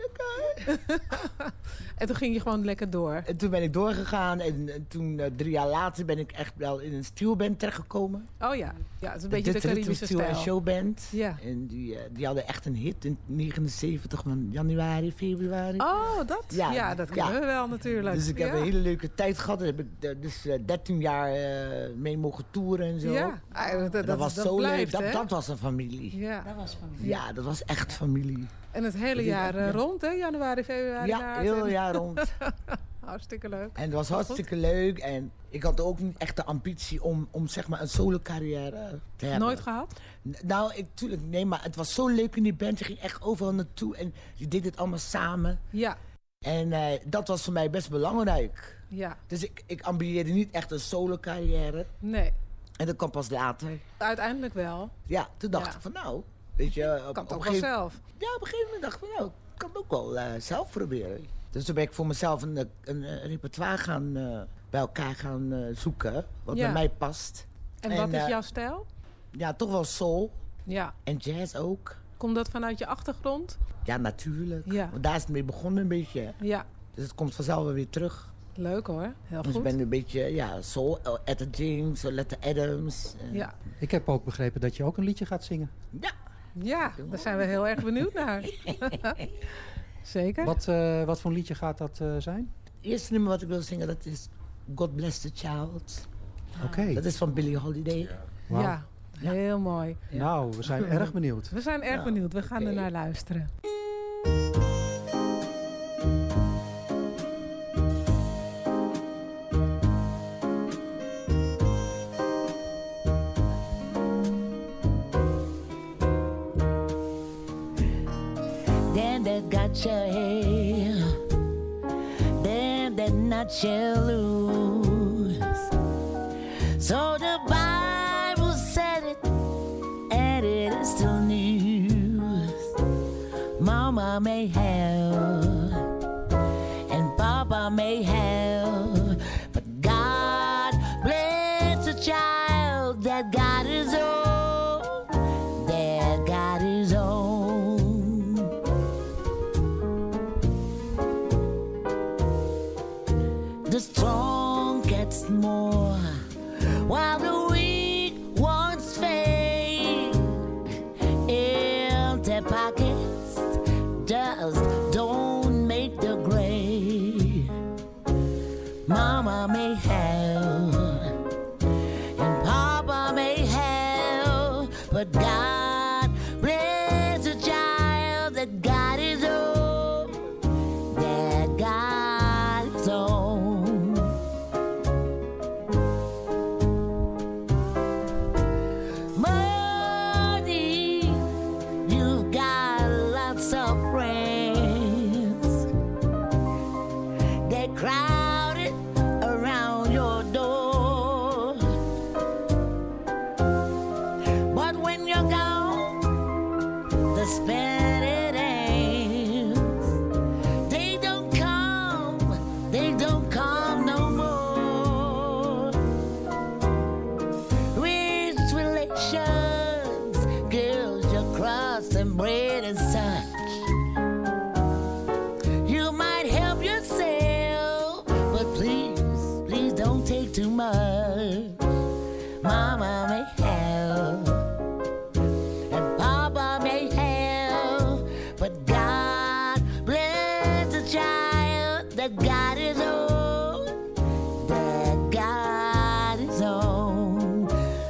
En toen ging je gewoon lekker door. En toen ben ik doorgegaan. En toen 3 jaar later ben ik echt wel in een steelband terechtgekomen. Oh ja, het is een beetje de Caribische stijl. Een showband. Ja. En die hadden echt een hit in 79 van januari, februari. Oh, dat? Ja, dat kennen we wel natuurlijk. Dus ik heb een hele leuke tijd gehad. Daar heb ik dus 13 jaar mee mogen toeren en zo. Ja, dat was zo blijft, leuk. Dat was een familie. Ja. Dat was familie. Ja, dat was echt familie. En het hele jaar rond, hè? Januari, februari, Ja, heel jaar rond. Hartstikke leuk. En het was hartstikke leuk. En ik had ook niet echt de ambitie om zeg maar een solo carrière te hebben. Nooit gehad? Nou, nee, maar het was zo leuk in die band. Je ging echt overal naartoe en je deed het allemaal samen. Ja. En dat was voor mij best belangrijk. Ja. Dus ik ambieerde niet echt een solo carrière. Nee. En dat kwam pas later. Uiteindelijk wel. Ja, toen dacht ik van nou, weet je... Kan toch wel zelf? Ja, op een gegeven moment dacht ik van nou, ik kan het ook wel zelf proberen. Dus toen ben ik voor mezelf een repertoire bij elkaar gaan zoeken. Wat bij mij past. En wat is jouw stijl? Ja, toch wel soul. Ja. En jazz ook. Komt dat vanuit je achtergrond? Ja, natuurlijk. Ja. Want daar is het mee begonnen een beetje. Ja. Dus het komt vanzelf weer terug. Leuk hoor, heel dus goed. ik ben een beetje, soul, Etta James, Letta Adams. Ja. Ik heb ook begrepen dat je ook een liedje gaat zingen. Ja. Ja, daar zijn we heel erg benieuwd naar. Zeker. Wat voor een liedje gaat dat zijn? Het eerste nummer wat ik wil zingen, dat is God Bless the Child. Oké. Dat is van Billie Holiday. Wow. Ja, heel mooi. Nou, we zijn erg benieuwd. We zijn erg benieuwd. We gaan er naar luisteren. Then that got your hair. Then better not shall lose. So the Bible said it, and it is still news. Mama may have, and Papa may have, but God bless the child that God is on, that God is on. The strong gets more, while the weak ones fade. Empty pockets just don't make the grade. Mama may have, and Papa may have, but God bless the child that God is on, that God is on. Money, you've got lots of friends. They crowded around your door. But when you're gone, the spending ends. They don't come no more. Rich relations, girls, you cross and bread and such. You might help yourself, but please don't take too much. Mama may have, and Papa may have, but God bless the child that God is on, that God is on.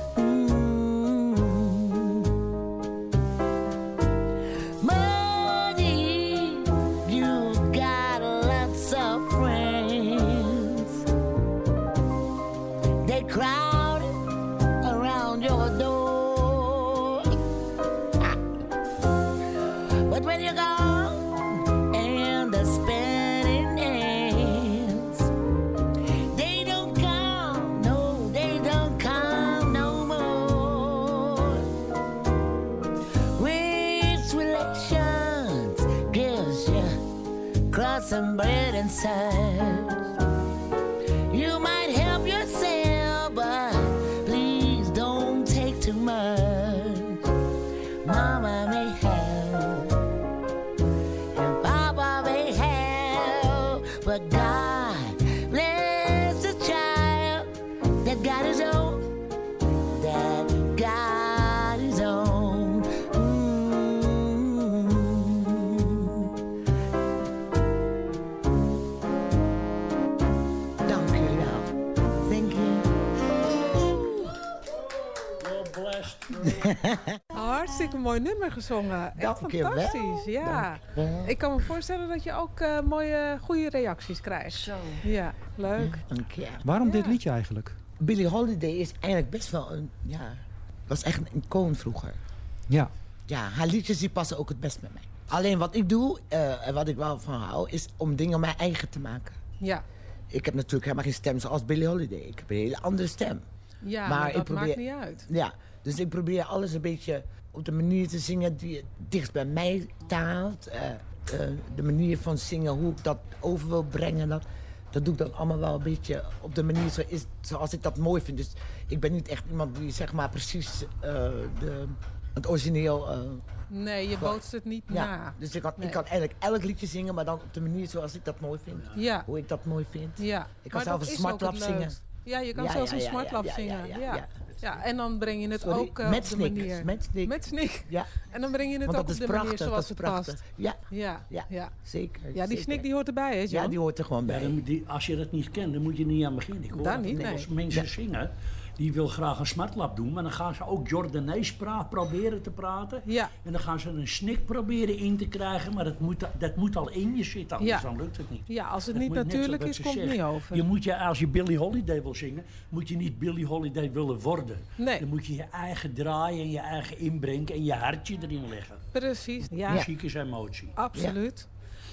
Money, you got lots of friends. They crowded around your door. But when you're gone and the spending ends, they don't come no more. Rich relations gives you crust and bread and such. You might help yourself, but please don't take too much. Mama may have, and Papa may have, but God bless the child that God is on, that God is on. Dank u wel. Thank you. Well blessed. Hartstikke mooi nummer gezongen. Echt Dank je wel. fantastisch. Ja. Ik kan me voorstellen dat je ook mooie, goede reacties krijgt. Zo. Ja, leuk. Dank je. Waarom dit liedje eigenlijk? Billie Holiday is eigenlijk best wel een, was echt een icoon vroeger. Ja. Ja, haar liedjes die passen ook het best met mij. Alleen wat ik doe, en wat ik wel van hou, is om dingen mijn eigen te maken. Ja. Ik heb natuurlijk helemaal geen stem zoals Billie Holiday. Ik heb een hele andere stem. Ja, maar dat maakt niet uit. Ja, dus ik probeer alles een beetje op de manier te zingen die het dichtst bij mij taalt. De manier van zingen, hoe ik dat over wil brengen, dat doe ik dan allemaal wel een beetje op de manier zoals ik dat mooi vind. Dus ik ben niet echt iemand die zeg maar precies het origineel... Nee, je bootst het niet na. Dus ik kan eigenlijk elk liedje zingen, maar dan op de manier zoals ik dat mooi vind. Ja. Hoe ik dat mooi vind. Ja. Ik kan zelfs een smartlap zingen. Ja, je kan zelfs een smartlap zingen. Ja, en dan breng je het ook met op de manier. Met snik. Ja. En dan breng je het Want ook dat op is de manier prachtig, zoals dat het is past. prachtig. Ja, zeker. Ja, die zeker. snik die hoort erbij, hè, John? Ja, die hoort er gewoon bij. Ja, als je dat niet kent, dan moet je niet aan beginnen. Ik hoor Daar niet, als mensen zingen, die wil graag een smartlap doen, maar dan gaan ze ook Jordanees proberen te praten. Ja. En dan gaan ze een snik proberen in te krijgen, maar dat moet al in je zitten, anders dan lukt het niet. Ja, als het Dat niet moet net natuurlijk zo is, wat komt ze het niet zegt. over. Als je Billie Holiday wil zingen, moet je niet Billie Holiday willen worden. Nee. Dan moet je je eigen draaien en je eigen inbreng en je hartje erin leggen. Precies, ja. Muziek is emotie. Absoluut.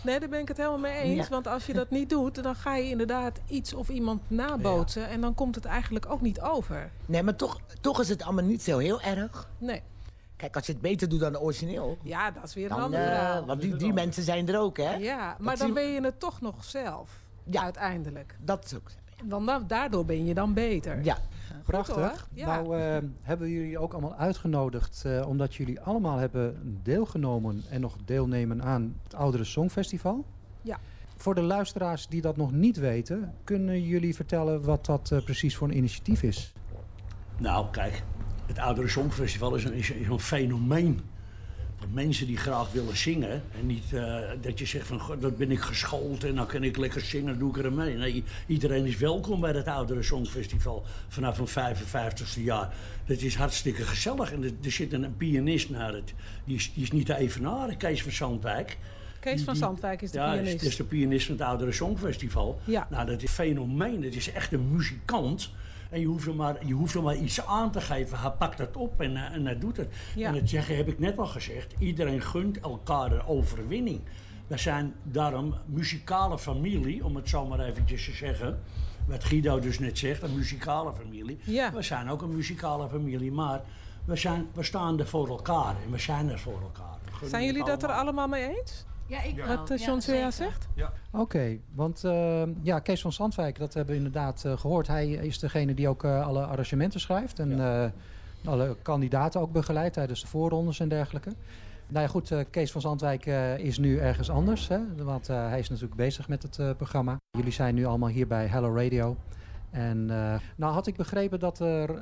Nee, daar ben ik het helemaal mee eens. Ja. Want als je dat niet doet, dan ga je inderdaad iets of iemand nabootsen. En dan komt het eigenlijk ook niet over. Nee, maar toch is het allemaal niet zo heel erg. Nee. Kijk, als je het beter doet dan de origineel... Ja, dat is weer een dan, ander verhaal. Want die mensen zijn er ook, hè? Ja, maar dan ben je het toch nog zelf. Ja. Uiteindelijk. Dat is ook zo. Want daardoor ben je dan beter. Ja. Prachtig. Goed, hoor. Ja. Nou hebben we jullie ook allemaal uitgenodigd omdat jullie allemaal hebben deelgenomen en nog deelnemen aan het Oudere Songfestival. Ja. Voor de luisteraars die dat nog niet weten, kunnen jullie vertellen wat dat precies voor een initiatief is? Nou, kijk, het Oudere Songfestival is een fenomeen. Van mensen die graag willen zingen. En niet dat je zegt van, god, dat ben ik geschoold en dan kan ik lekker zingen, doe ik er mee. Nee, iedereen is welkom bij het Oudere Songfestival vanaf een 55ste jaar. Dat is hartstikke gezellig. En er zit een pianist naar het. Die is niet te evenaren, Kees van Zandwijk. Kees van Zandwijk is de pianist. Ja, is de pianist van het Oudere Songfestival. Ja. Nou, dat is een fenomeen. Dat is echt een muzikant. En je hoeft er maar iets aan te geven. Hij pakt dat op en hij doet het. Ja. En het zeggen heb ik net al gezegd. Iedereen gunt elkaar de overwinning. We zijn daarom muzikale familie, om het zo maar eventjes te zeggen. Wat Guido dus net zegt, een muzikale familie. Ja. We zijn ook een muzikale familie, maar we staan er voor elkaar. En we zijn er voor elkaar. Zijn jullie dat er allemaal mee eens? Ja, ik wel. Wat John Zwea zegt? Ja. Oké, want Kees van Zandwijk, dat hebben we inderdaad gehoord. Hij is degene die ook alle arrangementen schrijft. En alle kandidaten ook begeleidt tijdens de voorrondes en dergelijke. Nou ja, goed, Kees van Zandwijk is nu ergens anders. Hè, want hij is natuurlijk bezig met het programma. Jullie zijn nu allemaal hier bij Hello Radio. En nou had ik begrepen dat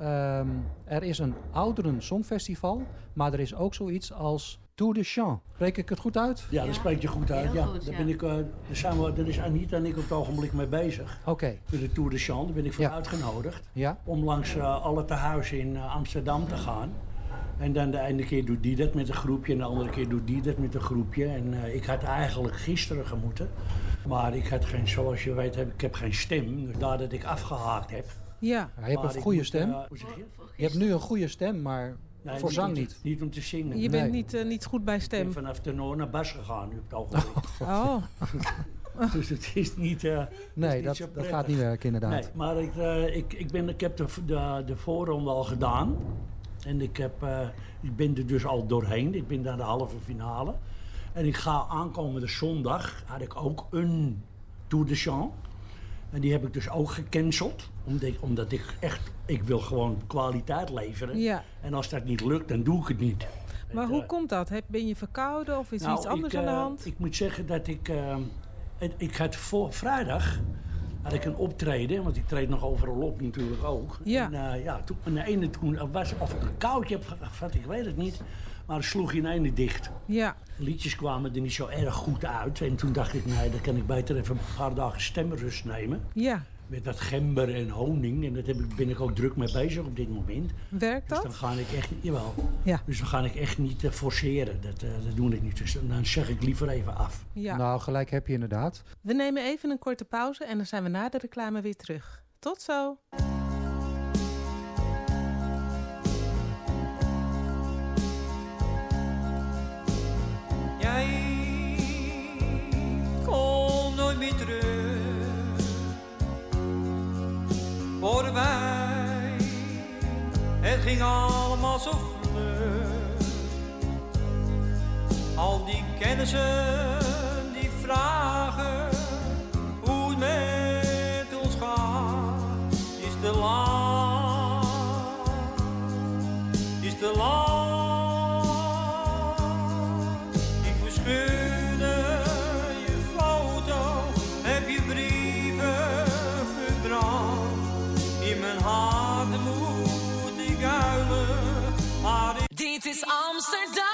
er is een ouderen songfestival. Maar er is ook zoiets als Tour de Chant. Spreek ik het goed uit? Ja, dat spreek je goed uit. Ja, goed, daar is Anita en ik op het ogenblik mee bezig. Oké. Met de Tour de Chant, daar ben ik voor uitgenodigd. Ja. Om langs alle tehuizen in Amsterdam te gaan. En dan de ene keer doet die dat met een groepje en de andere keer doet die dat met een groepje. En ik had eigenlijk gisteren gemoeten. Maar ik had geen, zoals je weet, ik heb geen stem. Dus daar dat ik afgehaakt heb. Ja. Je hebt een goede stem. Hoe zeg je? Je hebt nu een goede stem, maar voor zang niet. Niet om te zingen. Je bent niet goed bij stem. Ik ben vanaf tenor naar bas gegaan nu op het ogenblik. Oh. Dus het is niet. Nee, dat gaat niet werken inderdaad. Nee, maar ik heb de voorronde al gedaan. En ik ben er dus al doorheen. Ik ben naar de halve finale. En ik ga aankomende zondag, had ik ook een Tour de Chant. En die heb ik dus ook gecanceld. Omdat ik wil gewoon kwaliteit leveren. Ja. En als dat niet lukt, dan doe ik het niet. Maar hoe komt dat? Ben je verkouden of is er iets anders aan de hand? Ik moet zeggen dat ik had vrijdag had ik een optreden, want ik treed nog overal op natuurlijk ook. Ja. En toen was of ik een koudje heb gehad, ik weet het niet. Maar sloeg je in ene dicht. Ja. Liedjes kwamen er niet zo erg goed uit. En toen dacht ik, nee, dan kan ik beter even een paar dagen stemrust nemen. Ja. Met wat gember en honing. En daar ben ik ook druk mee bezig op dit moment. Werkt dat? Dus dan ga ik echt, jawel. Ja. Dus dan ga ik echt niet forceren. Dat doe ik niet. Dus dan zeg ik liever even af. Ja. Nou, gelijk heb je inderdaad. We nemen even een korte pauze en dan zijn we na de reclame weer terug. Tot zo! Jij komt nooit meer terug. Voorbij, het ging allemaal zo vlug. Al die kennissen die vragen hoe het met ons gaat, is te lang, is te lang. Ik verscheurde je foto, heb je brieven verbrand. In mijn hart moet ik huilen, maar dit is Amsterdam.